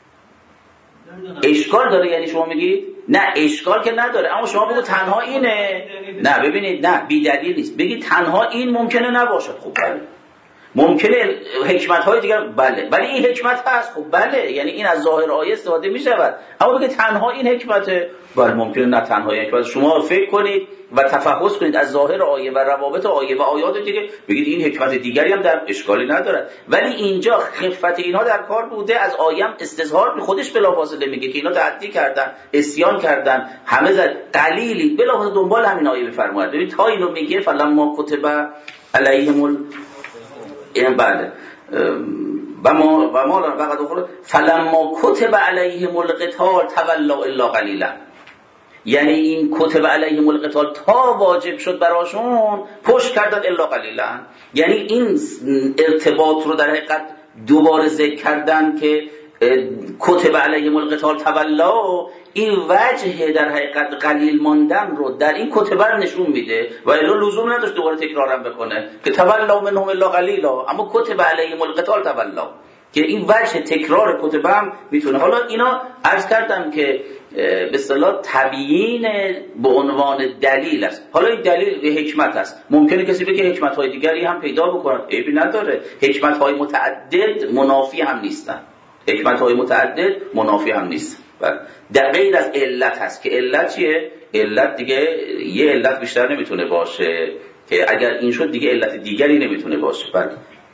اشکال داره، یعنی شما میگید نه اشکال که نداره، اما شما بگو تنها اینه. نه ببینید، نه بی دلیل نیست. بگید تنها این ممکنه نباشد. خب بله ممکنه حکمت های دیگر، بله ولی این حکمت هست. خب بله یعنی این از ظاهر آیه استفاده می شود، اما بگید تنها این حکمته، بله ممکنه نه تنها این حکمت. شما فکر کنید و تفحص کنید از ظاهر آیه و روابط آیه و آیات دیگه، بگید این حکمت دیگری هم در اشکالی نداره. ولی اینجا خفت اینها در کار بوده، از آیه هم استظهار خودش بلافاصله میگه که اینا تعدی کردن، عصیان کردن، همه قلیلی بلافاصله دنبال همین آیه بفرمایید. ببین تا اینو میگه فلما کتب علیهم بله و ما وقت اخر فلما کتب علیهم القتال تولوا الا قلیلا، یعنی این کتب علیهم القتال تا واجب شد براشون پشت کردن الا قلیلا. یعنی این ارتباط رو در حقیقت دوباره ذکر کردن که کتب علیهم القتال تولوا، این وجه در حقیقت قلیل ماندن رو در این کتبه نشون میده و الا لزوم نداشت دوباره تکرارم بکنه که تولوا منهم الا قلیلا، اما کتب علیهم القتال تولوا که این وجه تکرار کتبه هم میتونه. حالا اینا عرض کردم که به اصطلاح تبیین به عنوان دلیل است. حالا این دلیل حکمت است. ممکنه کسی بگه حکمت‌های دیگری هم پیدا بکنن، عیبی نداره. حکمت‌های متعدد منافی هم نیستن. حکمت‌های متعدد منافی هم نیست. در غیر از علت هست که علت چیه؟ علت دیگه یه علت بیشتر نمیتونه باشه که اگر این شد دیگه علت دیگری نمیتونه باشه. بله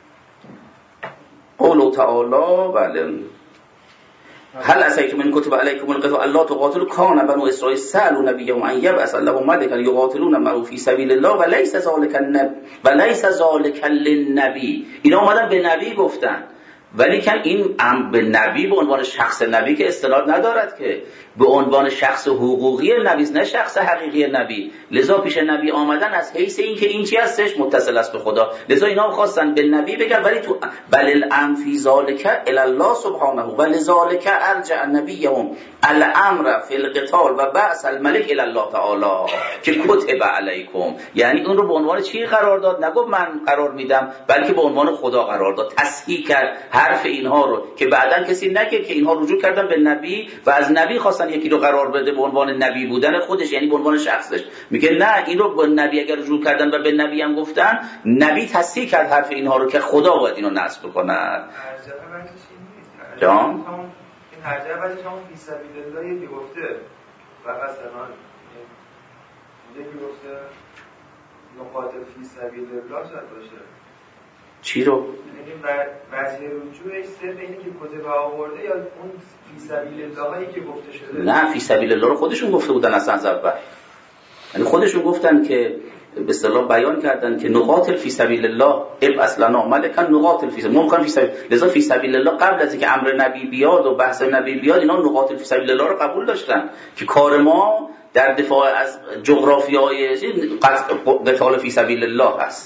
قول تعالی بله هل عسیتم ان کتب علیکم القتال الا تقاتلوا کان بنو اسرائیل سالوا نبیهم ان یبعث لهم ملکا یقاتلون معه فی سبیل الله و لیس ذلک للنبی. اینا اومدن به نبی گفتن، ولی که این به نبی به عنوان شخص نبی که استناد ندارد، که به عنوان شخص حقوقی نبی نه شخص حقیقی نبی. لذا پیش نبی آمدن از حیث این که این چی هستش متصل است به خدا. لذا اینا خواستن به نبی بگن، ولی تو بل الامر فی ذالک الی الله سبحانه و لذالک ارجع نبیهم الامر فی القتال و بعث الملک الی الله تعالی که کتب علیکم. یعنی اون رو به عنوان چی قرار داد؟ نگفت من قرار میدم، بلکه به عنوان خدا قرار داد. تصحیح کرد حرف اینها رو که بعداً کسی نگه که اینها رجوع کردن به نبی و از نبی خواستن یکی رو قرار بده به عنوان نبی بودن خودش، یعنی به عنوان شخصش. میگه نه، این رو به نبی اگر رجوع کردن و به نبی هم گفتن، نبی تصحیح کرد حرف اینها رو که خدا باید اینو نصب کند. جان این هرجه بعدش همون فی سبیل الله یکی گفته فقط مثلا یکی گفته نقاطه فی سبیل الله شاید باشه. چی رو؟ یعنی وجه رجوعش صرف اینه که کتبه آورده یا اون فی سبیل الله هایی که گفته شده؟ نه، فی سبیل الله رو خودشون گفته بودن اصلا از اول. یعنی خودشون گفتن که به اصطلاح بیان کردن که نقاتل فی سبیل الله اب اصلا ملکا نقاتل فی سبیل ممکن فی سبیل. لذا فی سبیل الله قبل از اینکه امر نبی بیاد و بحث نبی بیاد، اینا نقاتل فی سبیل الله رو قبول داشتن که کار ما در دفاع از جغرافیای قتال فی سبیل الله است.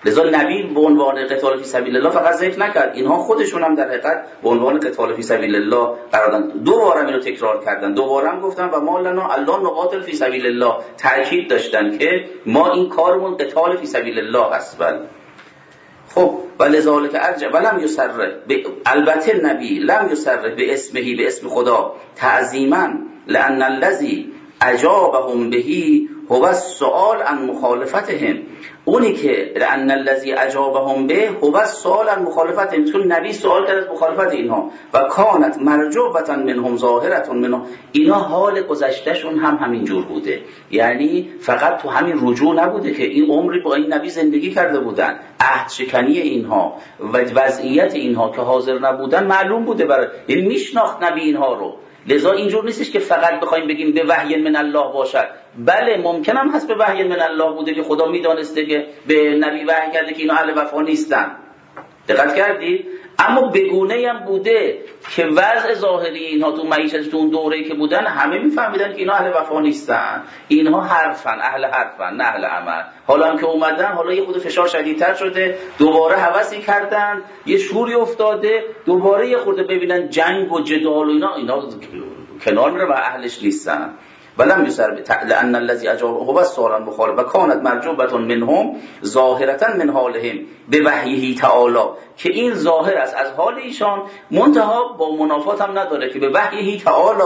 لذا نبی به عنوان قتال فی سبیل الله فقط ذکر نکرد، اینها خودشون هم در حقیقت به عنوان قتال فی سبیل الله قرار دادن. دو بارم اینو تکرار کردن، دو بارم گفتن و ما لنا الله نقاتل فی سبیل الله، تاکید داشتن که ما این کارمون قتال فی سبیل الله است. خب ولذالک ارجع ولم یسرح، البته نبی لم یسرح به اسمه، به اسم خدا تعظیما، لان الذی اجابهم بهی هو السؤال عن مخالفتهم، اونی که لان الذی اجابهم به هو السؤال عن مخالفتهم، چون نبی سوال کرد از مخالفت اینها و کانت مرجوبه منهم ظاهره منهم، اینا حال گذشتهشون هم همین جور بوده، یعنی فقط تو همین رجوع نبوده که این عمری با این نبی زندگی کرده بودن، عهد شکنی اینها و وضعیت اینها که حاضر نبودن معلوم بوده برای، یعنی میشناخت نبی اینها رو. لذا اینجور نیستش که فقط بخوایم بگیم به وحی من الله باشد، بله ممکن هم هست به وحی من الله بوده که خدا میدانسته که به نبی وحی کرده که اینا اهل وفا نیستن، دقت کردید؟ اما بگونه هم بوده که وضع ظاهری اینها تو معیشت تو اون دوره‌ای که بودن همه میفهمیدن که اینا اهل وفا نیستن، اینها حرفن، اهل حرفن نه اهل عمل. حالا هم که اومدن، حالا یه خود فشار شدیدتر شده، دوباره هوسی کردن، یه شوری افتاده، دوباره یه خورده ببینن جنگ و جدال و اینا کنار میره و اهلش نیستن. ولم یسر لان الذی اجاب هو السؤال بخال و کانت مرجوبه منهم ظاهرة من حالهم به وحیه تعالی، که این ظاهر است از حال ایشان، منتها با منافات هم نداره که به وحیه تعالی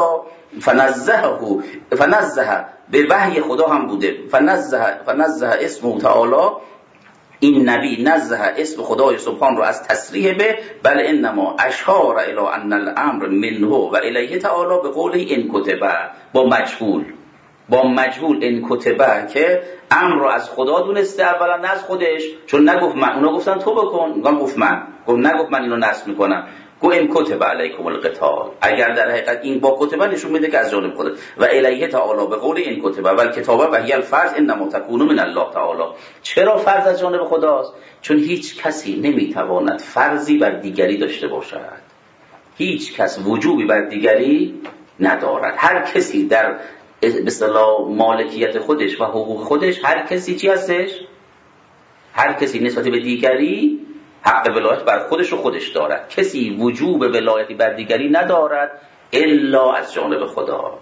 فنزه به وحی خدا هم بوده، فنزه اسمه تعالی، این نبی نزه اسم خدای سبحان رو از تصریح به، بل انما اشار الی ان الامر منه و الیه تعالی به قوله ان کتبه، با مجهول ان کتبه، که امر رو از خدا دونسته اولا نه از خودش، چون نگفت من، اونا گفتن تو بکن، گفت من، نگفت من اینو نصب میکنم، گو ان کتب علیکم القتال، اگر در حقیقت این با کتبه نشون میده که از جانب خدا، و الیه تعالی به قول ان کتبه و الکتابه و هی الفرض انما تکون من الله تعالی. چرا فرض از جانب خداست؟ چون هیچ کسی نمیتواند فرضی بر دیگری داشته باشد، هیچ کس وجوبی بر دیگری ندارد، هر کسی در به اصطلاح مالکیت خودش و حقوق خودش، هر کسی چی هستش؟ هر کسی نسبت به دیگری حق ولایت بر خودش رو خودش دارد، کسی وجوب ولایتی بر دیگری ندارد الا از جانب خدا.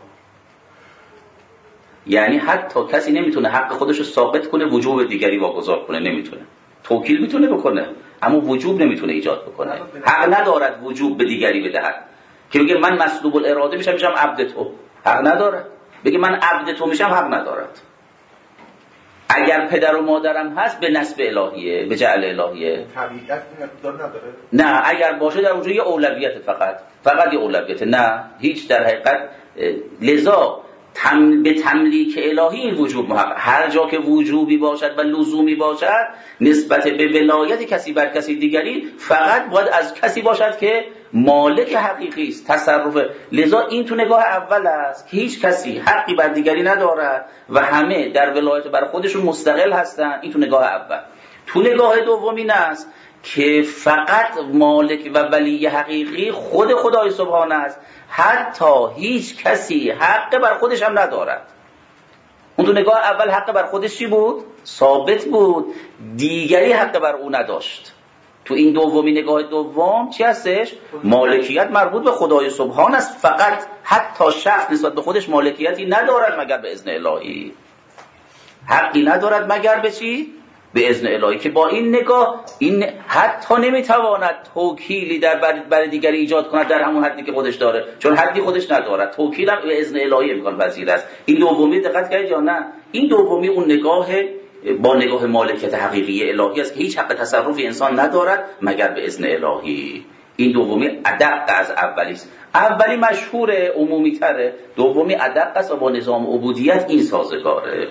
یعنی حتی کسی نمیتونه حق خودش رو ثابت کنه وجوب دیگری واگذار کنه، نمیتونه. توکیل میتونه بکنه اما وجوب نمیتونه ایجاد بکنه، حق ندارد وجوب به دیگری بدهد، که بگه من مسلوب الاراده میشم عبد تو، حق نداره. بگه من عبد تو میشم، حق ندارد. اگر پدر و مادرم هست به نسب الهیه، به جعل الهیه، طبیعت نداره. نه اگر باشه در اونجا یه اولویت، فقط یه اولویت، نه هیچ در حقیقت. لذا به تملیک الهی این وجوب محقق، هر جا که وجوبی باشد و لزومی باشد نسبت به ولایت کسی بر کسی دیگری، فقط باید از کسی باشد که مالک حقیقی است، تصرف. لذا این تو نگاه اول است که هیچ کسی حقی بر دیگری ندارد و همه در ولایت بر خودشون مستقل هستند. این تو نگاه اول. تو نگاه دوم این است که فقط مالک و ولی حقیقی خود خدای سبحانه است، حتی هیچ کسی حق بر خودش هم ندارد. اون تو نگاه اول حق بر خودش چی بود؟ ثابت بود، دیگری حق بر او نداشت. تو این دومی نگاه دوم چی هستش؟ مالکیت مربوط به خدای سبحان است فقط، حتی شخص نسبت به خودش مالکیتی ندارد مگر به اذن الهی، حقی ندارد مگر به چی؟ به اذن الهی. که با این نگاه این حتی نمیتواند توکیلی برای دیگری ایجاد کند در همون حدی که خودش داره، چون حدی خودش ندارد، توکیل هم به اذن الهی امکان پذیر است. این دومی دقت کردید یا نه؟ این دومی اون نگاه با نگاه مالکیت حقیقی الهی است که هیچ حق تصرفی انسان ندارد مگر به اذن الهی. این دومی ادق از اولی است. اولی مشهور عمومی تره، دومی ادق است و با نظام عبودیت این سازگاره.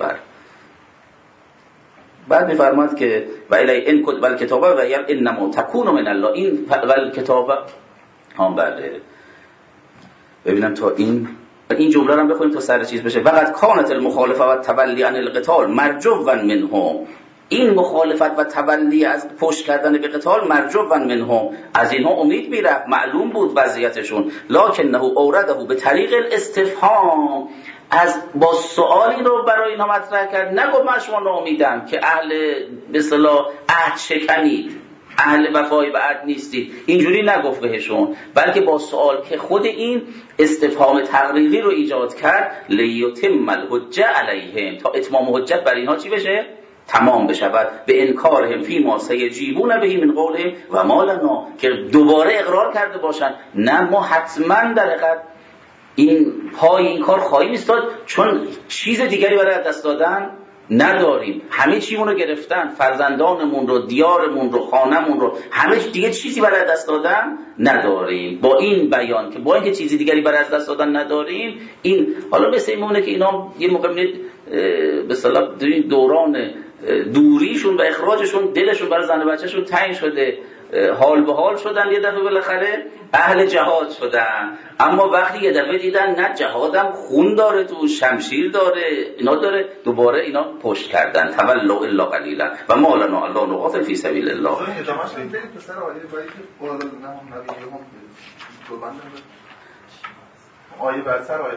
بعد می‌فرماد که و الی ان کتب الکتاب و انما تکون من الله، این الکتاب هم بله. ببینم تا این جمله رو هم بخونیم تا سر چیز بشه. وقد کانت المخالفه و تبلی عن القتال مرجوا منهم، این مخالفت و تبلی از پشت کردن به قتال مرجوا منهم، از اینها امید میرفت، معلوم بود وضعیتشون. لکنه اورده به طریق الاستفهام، از با سوالی رو برای اینا مطرح کرد، نگفت من شما ناامیدم که اهل به اصطلاح عهد شکنید، اهل وفای به عهد نیستید، اینجوری نگفت بهشون، بلکه با سوال که خود این استفهام تقریری رو ایجاد کرد، لیتم الحجه علیهم، تا اتمام حجت بر اینها چی بشه؟ تمام بشود، به انکارهم فی ما سیجیبون به من قولهم و ما لنا، که دوباره اقرار کرده باشن نه ما حتما در حقیقت این پای این کار خواهیم ایستاد، چون چیز دیگری برای دست دادن نداریم، همه چیمون رو گرفتن، فرزندانمون رو، دیارمون رو، خانمون رو، همه دیگه چیزی برای دست دادن نداریم. با این بیان که با اینکه چیزی دیگری برای دست دادن نداریم، این حالا مثل این مونه که اینا یه موقع می‌بینید به اصطلاح دوران دوریشون و اخراجشون دلشون برای زن و بچه‌شون تنگ شده، حال به حال شدن، یه دفعه بالاخره اهل جهاد شدن، اما وقتی یه دفعه دیدن نه جهادم خون داره تو، شمشیر داره، اینا داره، دوباره اینا پشت کردن، تولوا الا قلیلا و ما لنا الا نقاتل فی سبیل الله. آیه برتر آیه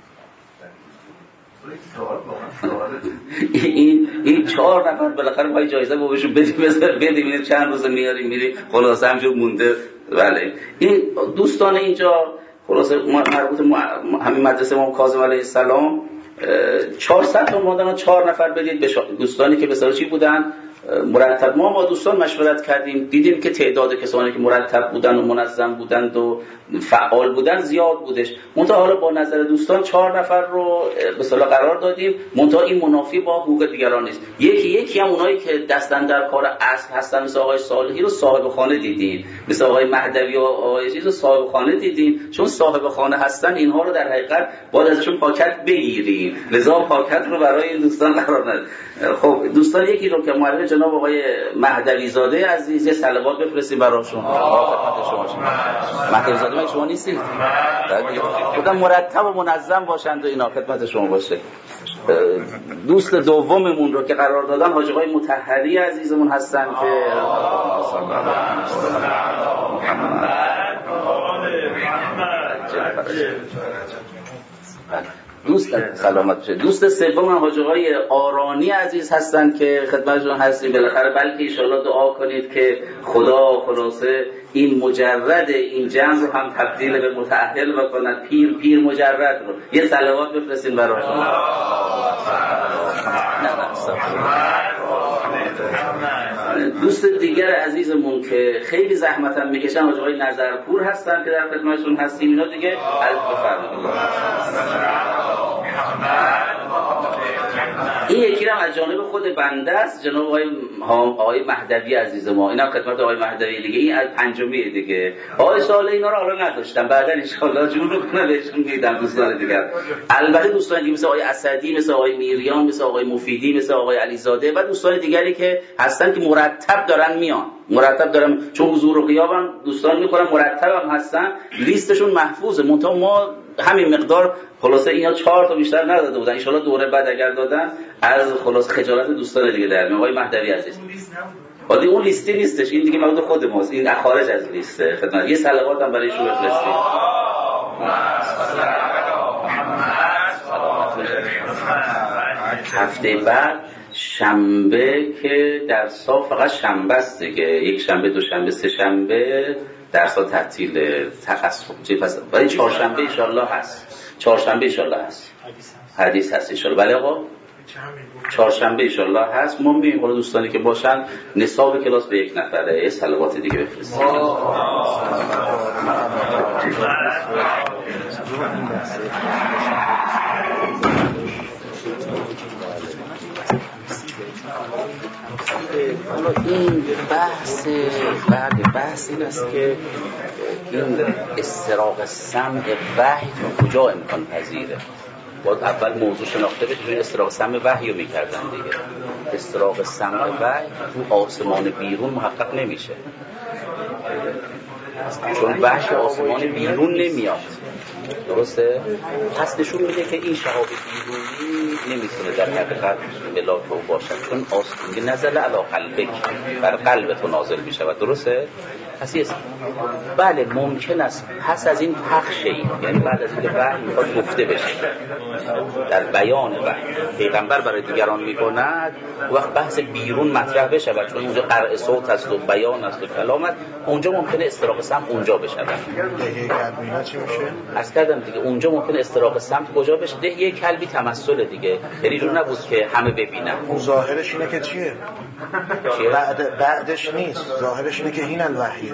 این 4 نفر بالاخره ما جایزه بهشون بدیم چند روز میاری خلاصه همجور مونده. بله این دوستان اینجا خلاصه مربوط همین مدرسه امام کاظم علیه السلام 400 تا مادن 4 نفر بدید به دوستانی که به اصطلاح چی بودن مرتب. ما با دوستان مشورت کردیم، دیدیم که تعداد کسانی که مرتب بودن و منظم بودند و فعال بودن زیاد بودش، منتها حالا با نظر دوستان 4 نفر رو به اصطلاح قرار دادیم، منتها این منافی با حقوق دیگران نیست. یکی هم اونایی که دستن در کار اصل هستن، مثل آقای صالحی رو صاحب خانه دیدیم، مثل آقای مهدوی و آقای چیز رو صاحب خانه دیدیم، چون صاحب خانه هستن اینها رو در حقیقت باید ازشون پاکت بگیریم، لذا پاکت رو برای این دوستان قرار ندادیم. خب دوستان یکی رو که معرف جناب آقای مهدوی زاده عزیز صلوات بفرستیم براشون. خدمت شما مهدوی زاده مگه شما نیستید؟ خودم مرتب و منظم باشند و اینا خدمت شما باشه. دوست دوممون رو که قرار دادن حاجی آقای مطهری عزیزمون هستن که دوست سلامت بشه. دوست سوم هم حاجی آقای آرانی عزیز هستن که خدمتشون هستیم بالاخره، بلکه ان شاءالله دعا کنید که خدا خلاصه این مجرد این جمع رو هم تبدیل به متأهل بکند، پیر مجرد رو. یه صلوات بفرستین براشون. دوست دیگر عزیزمون که خیلی زحمتم میکشن حاجی آقای نظرپور هستن که در خدمتشون هستیم، اینا دیگه الف بفرمایید. این یکی هم از جانب خود بنده است، جناب آقای مهدوی عزیز ما، اینا خدمت آقای مهدوی دیگه، این از پنجمیه دیگه. آقای سال اینا رو حالا نداشتم، بعدا ان شاء الله جون کنه بهشون میدم دوستان دیگر. البته دوستان دیگه مثل آقای اسدی، مثل آقای میریان، مثل آقای مفیدی، مثل آقای علیزاده و دوستان دیگری که هستن که مرتب دارن میان، مرتب دارن، چون حضور و غیابم دوستان میکنن، مرتب هم هستن، لیستشون محفوظه. منتها ما همین مقدار خلاصه اینا 4 تا بیشتر نداده بودن، ان شاء الله دوره بعد اگر دادن از خلاص خجالت دوستان دیگه در میاد. آقای مهدوی عزیز ولی اون لیستی نیستش، این دیگه موضوع خود ماست، این خارج از لیسته. خدمت یه صلوات هم برای شما بفرستید. هفته بعد شنبه که درس‌ها فقط شنبه است دیگه، یک شنبه، دو شنبه، سه شنبه درس‌ها تعطیل تخصص، ولی چهارشنبه ان شاء الله هست. چهارشنبه ان شاء الله هست. حدیث هست ان شاء الله. بله آقا چهارشنبه ان شاء الله هست. ما میگیم حالا دوستانی که باشن نصاب کلاس به 1 نفره، یه صلوات دیگه بفرستید. حالا این بحث این است که این استراق سمع وحی تا کجا امکان پذیره. باید اول موضوع شناخته بشه. استراق سمع وحی رو میکردن دیگه، استراق سمع وحی تو آسمان بیرون محقق نمیشه، چون وحی آسمان بیرون نمیاد، درسته؟ پس نشون میده که این شهاب بیرونی نمیتونه در حقیقت ملاک رو باشد، چون آسمون نزل علی قلبک، بر قلب تو نازل میشه و درسته؟ بله ممکن است پس از این پخشی، یعنی بعد از اینکه وحی میخواد گفته بشه در بیان وحی پیغمبر برای دیگران میکند، وقت بحث بیرون مطرح بشه و چون اونجا قرع صوت است و بیان است و کلامت، اونجا ممکنه استراق سمت اونجا بشه. دهیه کلبینا چی میشه؟ از کردم دیگه اونجا ممکنه استراق سمت کجا بشه؟ دهیه کلبی تمثل دیگه، یعنی جور نبود که همه ببینن. اون ظاهرش اینه که چیه؟ بعدش نیست، ظاهرش اینه که این الوحیه.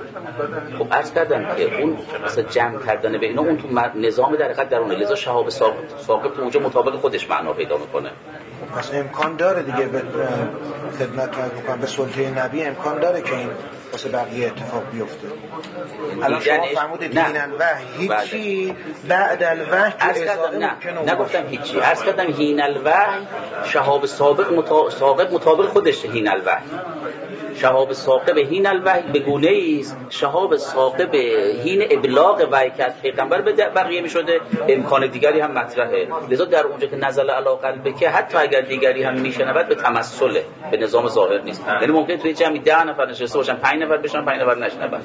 خب عرض کردم که اون مثلا جمع کردن به اینا اون تو نظام در حقیقت درونه، لذا شهاب ثاقب تو اونجا مطابق خودش معنا پیدا میکنه. پس امکان داره دیگه به خدمت میکنم به سلطه نبی امکان داره که این واسه بقیه اتفاق بیفته. الان شما فرمودید این الوحی هیچی بعد الوحی نگفتم هیچی، عرض کردم هین الوحی شهاب ثاقب مطابق خودش هین الوحی، شهاب ثاقب هین الوحی به گونه‌ای است شهاب ثاقب هین ابلاغ وحی که از پیغمبر به بقیه میشده، امکان دیگری هم مطرحه. لذا در اونجا که نزل علی قلبه که حتی اگر دیگری هم میشنود به تمثله، به نظام ظاهر نیست. یعنی ممکن توی جمعی 10 نفر نشسته باشن 5 نفر بشن 5 نفر نشنون.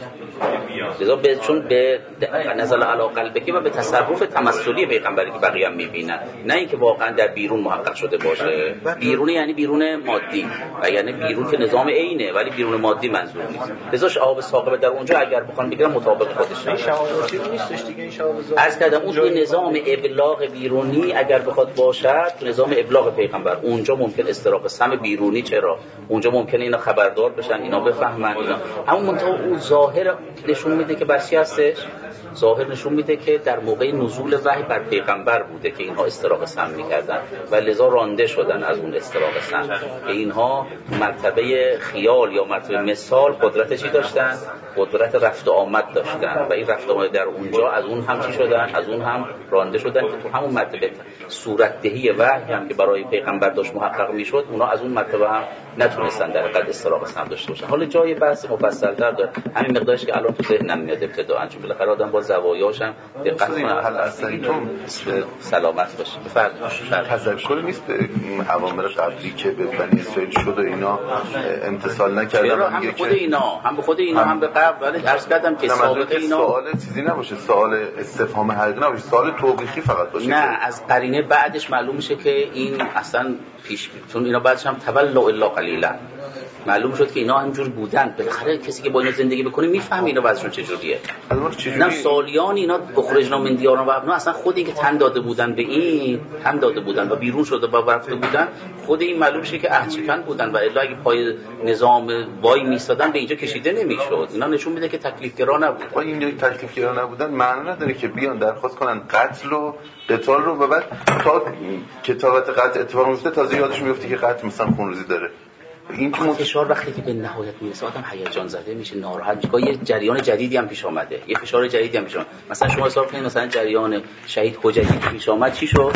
لذا چون به نزل علی قلبه که به تصرف تمثلی پیغمبری که بقیه هم میبینن، نه اینکه واقعا در بیرون محقق شده باشه. بیرون یعنی بیرون مادی، و یعنی بیرون که نظام عینه ولی بیرون مادی منظور نیست. لذا شهاب ثاقب در اونجا اگر بخوام بگیرم مطابق خودشه. شهادتی نیستش دیگه این شهاب ثاقب. عرض کردم اون نظام ابلاغ بیرونی اگر بخواد باشد، نظام ابلاغ پیغمبر، اونجا ممکن استراق سم بیرونی، چرا اونجا ممکنه اینا خبردار بشن، اینا بفهمن اینا. همون منتها اون ظاهر نشون میده که بر چی هستش؟ ظاهر نشون میده که در موقع نزول وحی بر پیغمبر بوده که اینها استراق سم میکردن و لذا رانده شدن از اون استراق سم، که اینها مرتبه خیال یا مرتبه مثال قدرت چی داشتن؟ قدرت رفت و آمد داشتن و این رفت و آمد در اونجا از اون هم چی شدن؟ از اون هم رانده شدن که تو همون مرتبه صورت دهی وحی هم که برای پیغمبر داشت محقق میشد، اونا از اون مرتبه هم نتونستن در حقیقت استراق سم داشته باشن. حالا جای بحث مفصل‌تر داره، همین مقدارش که الان تو ذهنم میاد ابتداء، چون بالاخره آدم با زوایاش هم دقت کنه. اصلیتون سلامت باشه. بفرمایید. تذکر نیست این اوامر قبلی که به بنی اسرائیل شد و اینا امتثال نکردن؟ هم به خود اینا، هم به خود اینا، هم به قبل. ولی عرض کردم که سابقه اینا سوال چیزی نباشه، سوال استفهام حقیقی نباشه، سوال توبیخی فقط باشه. نه، از قرینه بعدش معلوم میشه که این اصلا پیش، چون اینا بعدش هم تولوا الا قلیلا معلوم شد که اینا همینجور بودن. بالاخره کسی که با اینا زندگی بکنه میفهمه اینا وضعشون چجوریه. نه سالیان اینا اخرجنا من دیارنا و ابنا، اصلا خود این که تن داده بودن به این، تن داده بودن و بیرون شده و رفته بودن، خود این معلوم شه که احچکن بودن و الا اگه پای نظام وای میستادن به اینجا کشیده نمیشد. اینا نشون میده که تکلیفگرا نبودن. با این تکلیفگرا نبودن معنا نداره که بیان درخواست کنن قتل و قتال رو، و بعد تا کتابت قتل اتفاق میفته تازه یادش میفته که قتل مثلا خونریزی داره. این فشار وقتی که به نهایت میرسه آدم هیجان زده میشه، ناراحت میشه. یه جریان جدیدی هم پیش اومده، یه فشار جدیدی هم پیش اومده. مثلا شما حساب کنید مثلا جریان شهید حجتی پیش اومد چی شد؟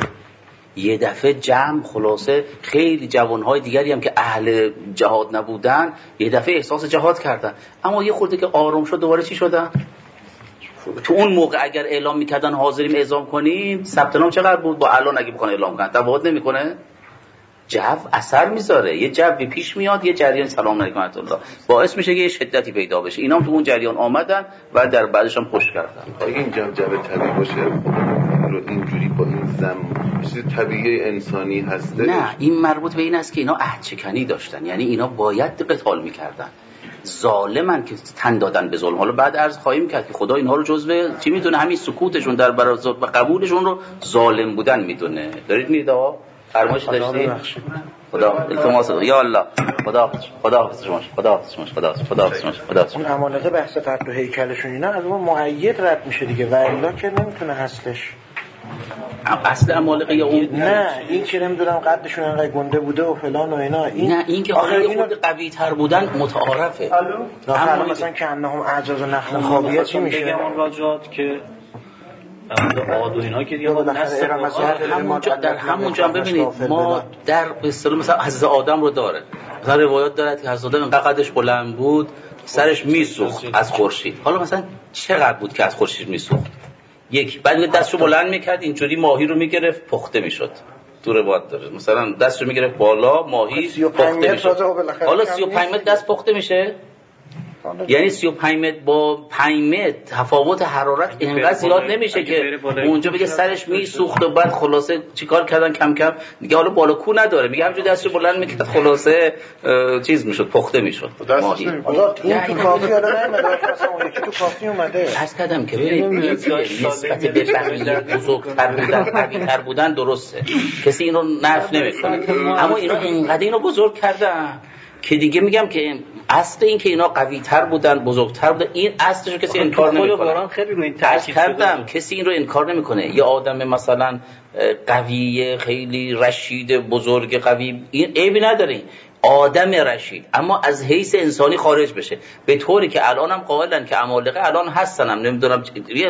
یه دفعه جمع خلاصه خیلی جوانهای دیگری هم که اهل جهاد نبودن یه دفعه احساس جهاد کردن، اما یه خورده که آروم شد دوباره چی شدن؟ تو اون موقع اگر اعلام میکردن حاضریم اعزام کنیم، ثبت نام چقدر بود؟ با الان اگه بخوان اعلام کنن تفاوت نمیکنه؟ جو اثر میذاره، یه جوی پیش میاد، یه جریان سلام علیکم ورحمت الله باعث میشه که یه شدتی پیدا بشه. اینا هم تو اون جریان آمدن و در بعدش هم پشت کردن. اگه این جو طبیعی باشه رو اینجوری با این چیز طبیعی انسانی هسته؟ نه، این مربوط به این است که اینا عهدشکنی داشتن، یعنی اینا باید قتال میکردن، ظالمن که تن دادن به ظلم. حالا بعد عرض خواهیم کرد که خدا اینها رو جزو چی میدونه؟ همین سکوتشون در برابر و قبولشون رو ظالم بودن میدونه. دارید میرید آقا فرمایش داشتید؟ خدا التماس یا الله خدا اون امانته بحث قد و هیکلشون اینا از اون مؤید رد میشه دیگه، و الا که نمیتونه هستش. اصل امالقه یا اون نه این که نمیدونم قدشون انقدر گنده بوده و فلان و اینا، نه این که آخه خود قوی تر بودن متعارفه. اما مثلا که انهم اعجاز نخل خاویه چی میشه؟ بگم اون راجعات که عاد و اینا که دیگه در همونجا ببینید ما در به اصطلاح مثلا حضرت آدم رو داره، مثلا روایات داره که حضرت آدم اینقدر قدش بلند بود سرش میسوخت از خورشید. حالا مثلا چقدر بود که از خورشید میسوخت؟ یک، بعد دستشو بلند میکرد اینجوری ماهی رو میگرفت پخته میشد. تو روایت داره، مثلا دستشو میگیره بالا ماهی پخته میشه. حالا 35 متر دست پخته میشه، یعنی 35 متر با 5 متر تفاوت حرارت اینقدر زیاد نمیشه که اونجا بگه سرش میسوخت و بعد خلاصه چیکار کردن کم کم دیگه حالا بالا کو نداره، میگه همینجوری دستشو بلند میکرد خلاصه چیز میشد، پخته میشد ماهی. این تو کافی حالا نمیاد، مثلا اون یکی تو کافی اومده عرض کردم که ببینید نسبت به بقیه بزرگتر بودن قوی‌تر بودن درسته، کسی اینو نفی نمیکنه، اما اینا اینقدر اینو بزرگ کردن که دیگه میگم که اصل این که اینا قوی تر بودن بزرگتر بودن این اصلشو کسی انکار نمیکنه. خیلی رو این تاکید کردم کسی این رو انکار نمیکنه. یه آدم مثلا قوی خیلی رشید بزرگ قوی این عیبی نداره، آدم رشید، اما از حیث انسانی خارج بشه، به طوری که الان هم قائلن که عمالقه الان هستن، هم نمیدونم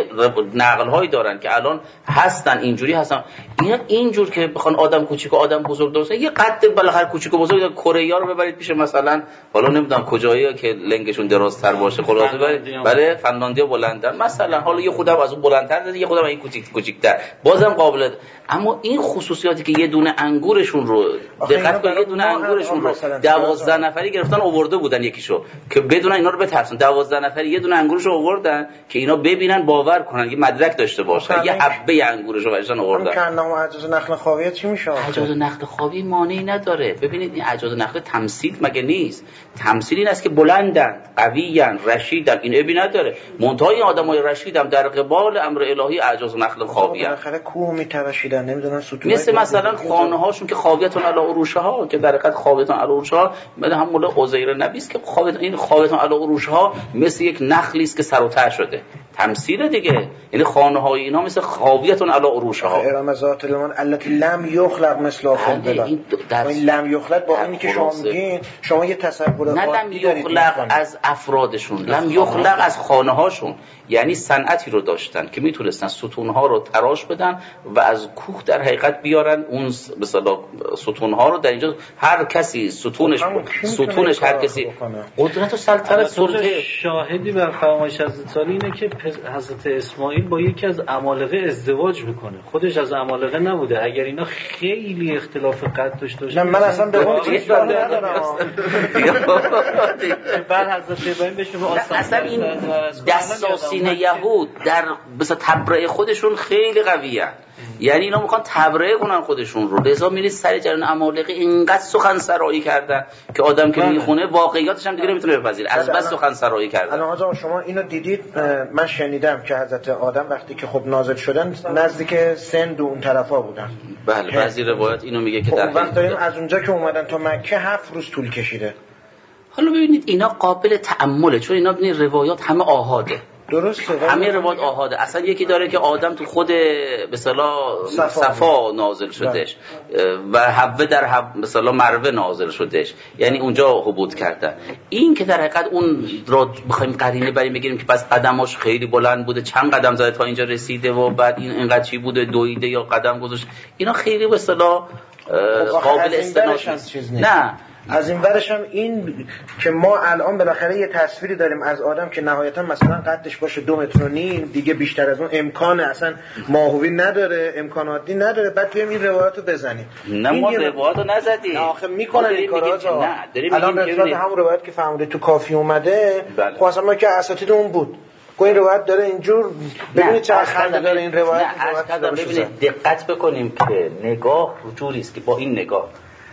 نقل هایی دارن که الان هستن اینجوری هستن، اینا اینجور که بخوان آدم کوچیک و آدم بزرگ درست یه قد بالاخره کوچیک و بزرگ کره رو ببرید پیش مثلا حالا نمیدونم کجایی که لنگشون درازتر باشه خلاصه برای فنلاندیا بلندن مثلا، حالا یه خودم از اون بلندتر زده یه خودم این کوچیک‌تر بازم قابل، اما این خصوصیاتی که یه دونه انگورشون رو دقت کن، یه دونه انگورشون رو 12 نفری گرفتن آورده بودن یکیشو که بدون اینا رو بترسن، 12 نفری یه دونه انگورشو آوردن که اینا ببینن باور کنن، یه مدرک داشته باشن، یه حبه انگورشو براشون آوردن. کانم اعجاز نخل خاویه چی میشه؟ اعجاز نخل خاوی مانعی نداره. ببینید این اعجاز نخل تمثیل مگه نیست؟ تمثیل این است که بلندن، قویان، رشیدن، این ابی نداره. منتهای این آدمای رشیدم در قبال امر الهی اعجاز نخل خاویه. بالاخره کوه میتراشیدن نمیدونن ستون، مثلا خانه هاشون که خاویتون علی عروشها که در حقیقت خاویتون علی عروشها مثل هم مولا عزیر نبی است که این خاویتون علی عروشها مثل یک نخلی است که سر و ته شده، تمثیل دیگه، یعنی خانه های اینا مثل خاویتون علی عروشها. ارم ذات المان التي لم یخلق مثلها فی البلاد. این لم یخلق با اینی که شما میگین شما یه تصور نه لم یخلق از افرادشون، لم یخلق از خانه هاشون، یعنی صنعتی رو داشتن که میتونستن ستونها رو تراش بدن و از کوه در حقیقت بیارن اون مثلا ستونها رو در اینجا هر کسی ستونش هر کسی قدرت و سلطنت سلطه. شاهدی بر فرمایش حضرت علی اینه که حضرت اسماعیل با یکی از عمالقه ازدواج میکنه، خودش از عمالقه نبوده، اگر اینا خیلی اختلاف قد داشته باشن. من اصلا به اون چیز ندارم. بعد حضرت ابراهیم به شما اصلا این دستاسین یهود در مثلا تبرئه خودشون خیلی قویه، یعنی اینا میخوان تبرئه کنن خودشون رو، لذا میرید سر جریان عمالقه اینقدر سخن سرایی کردن که آدم که میخونه واقعیاتش هم دیگه نمیتونه بپذیره، از بس سخن سرایی کردن. الان آقا شما اینو دیدید، من شنیدم که حضرت آدم وقتی که خب نازل شدن نزدیک سند و اون طرفا بودن. بله بعضی روایت اینو میگه که در وقت داریم از اونجا که اومدن تا مکه 7 روز طول کشیده. حالا ببینید اینا قابل تأمله، چون اینا ببینید روایات همه آحاده، درسته، همه روایات آحاده. اصلا یکی داره که آدم تو خود مثلا صفا نازل شدش و حوه در مثلا مروه نازل شدش، یعنی اونجا حبوط کردن. این که در حقیقت اون را بخوایم قرینه بریم بگیریم که پس قدماش خیلی بلند بوده، چند قدم زده تا اینجا رسیده و بعد این اینقدر چی بوده دویده یا قدم گذاشت، اینا خیلی به اصطلاح قابل استناد نه. از این ورش هم این که ما الان بالاخره یه تصویری داریم از آدم که نهایتا مثلا قدش باشه 2.5 متر دیگه بیشتر از اون امکان اصلا ماهوی نداره، امکاناتی نداره، بعد بیایم این روایاتو بزنیم. نه ما روایاتو نزدیم، آخه میکنن این کارا. نه الان رسالت همون روایت که فهمیده تو کافی اومده، خب اصلا ما که اساتید اون بود کو این روایت داره اینجور، ببینید چه خنده داره این روایت. ببینید دقت بکنیم که نگاه جوری است که با این نگاه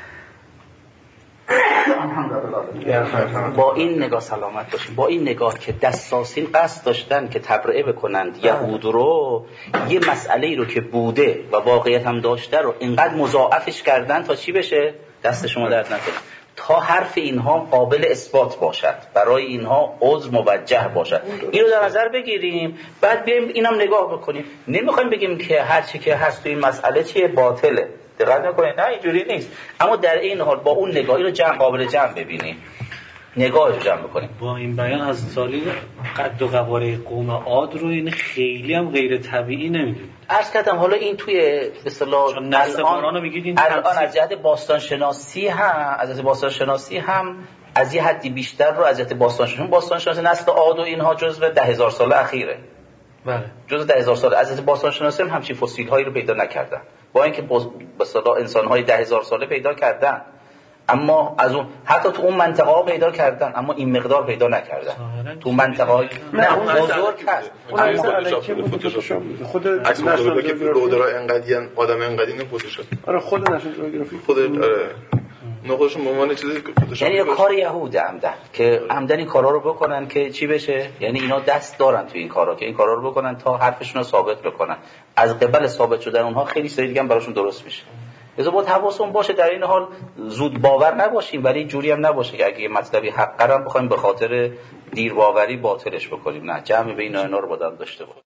با این نگاه سلامت باشیم، با این نگاه که دستاسین قصد داشتن که تبرئه بکنند یهود رو، یه مسئله رو که بوده و واقعیت هم داشته رو اینقدر مضاعفش کردن تا چی بشه؟ دست شما درد نکنه، تا حرف اینها قابل اثبات باشد، برای اینها عذر موجه باشد. اینو در نظر بگیریم، بعد بیایم اینم نگاه بکنیم. نمیخوایم بگیم که هر چی که هست تو این مسئله چیه باطله، دقت نکنید، نه اینجوری نیست، اما در این حال با اون نگاهی رو قابل جمع ببینیم، نگاهش رو جمع بکنیم. با این بیان از سالی قد و قواره قوم عاد رو این خیلی هم غیر طبیعی نمیدونید. عرض کردم حالا این توی به اصطلاح الان از جهت باستان شناسی هم از یه حدی بیشتر رو از جهت باستان شناسی نسل عاد و اینها جزو 10,000 سال اخیره. بله. جزو 10,000 سال از جهت باستان شناسی هم همچین فسیل هایی رو پیدا نکردن. با اینکه به اصطلاح انسان‌های 10,000 ساله پیدا کردن، اما از اون حتی تو اون منطقه ها پیدا کردن، اما این مقدار پیدا نکردن. تو منطقه های نه بزرگ هست. خود نشنال که رودرا انقدی آدم انقدی نه فتوشاپ. آره خود نشنال جغرافی خود نقاش مامان چیزی فتوشاپ. یعنی کار یهود عمدن که عمدن این کارا رو بکنن که چی بشه؟ یعنی اینا دست دارن تو این کارا که این کارا رو بکنن تا حرفشون رو ثابت بکنن. از قبل ثابت شدن اونها خیلی سری دیگه هم براشون درست میشه. لذا باید حواسمون باشه در این حال زود باور نباشیم، ولی جوری هم نباشه که اگه یه مطلبی حق هم بخوایم به خاطر دیر باوری باطلش بکنیم. نه، جمع بین اینا رو باید داشته باشیم.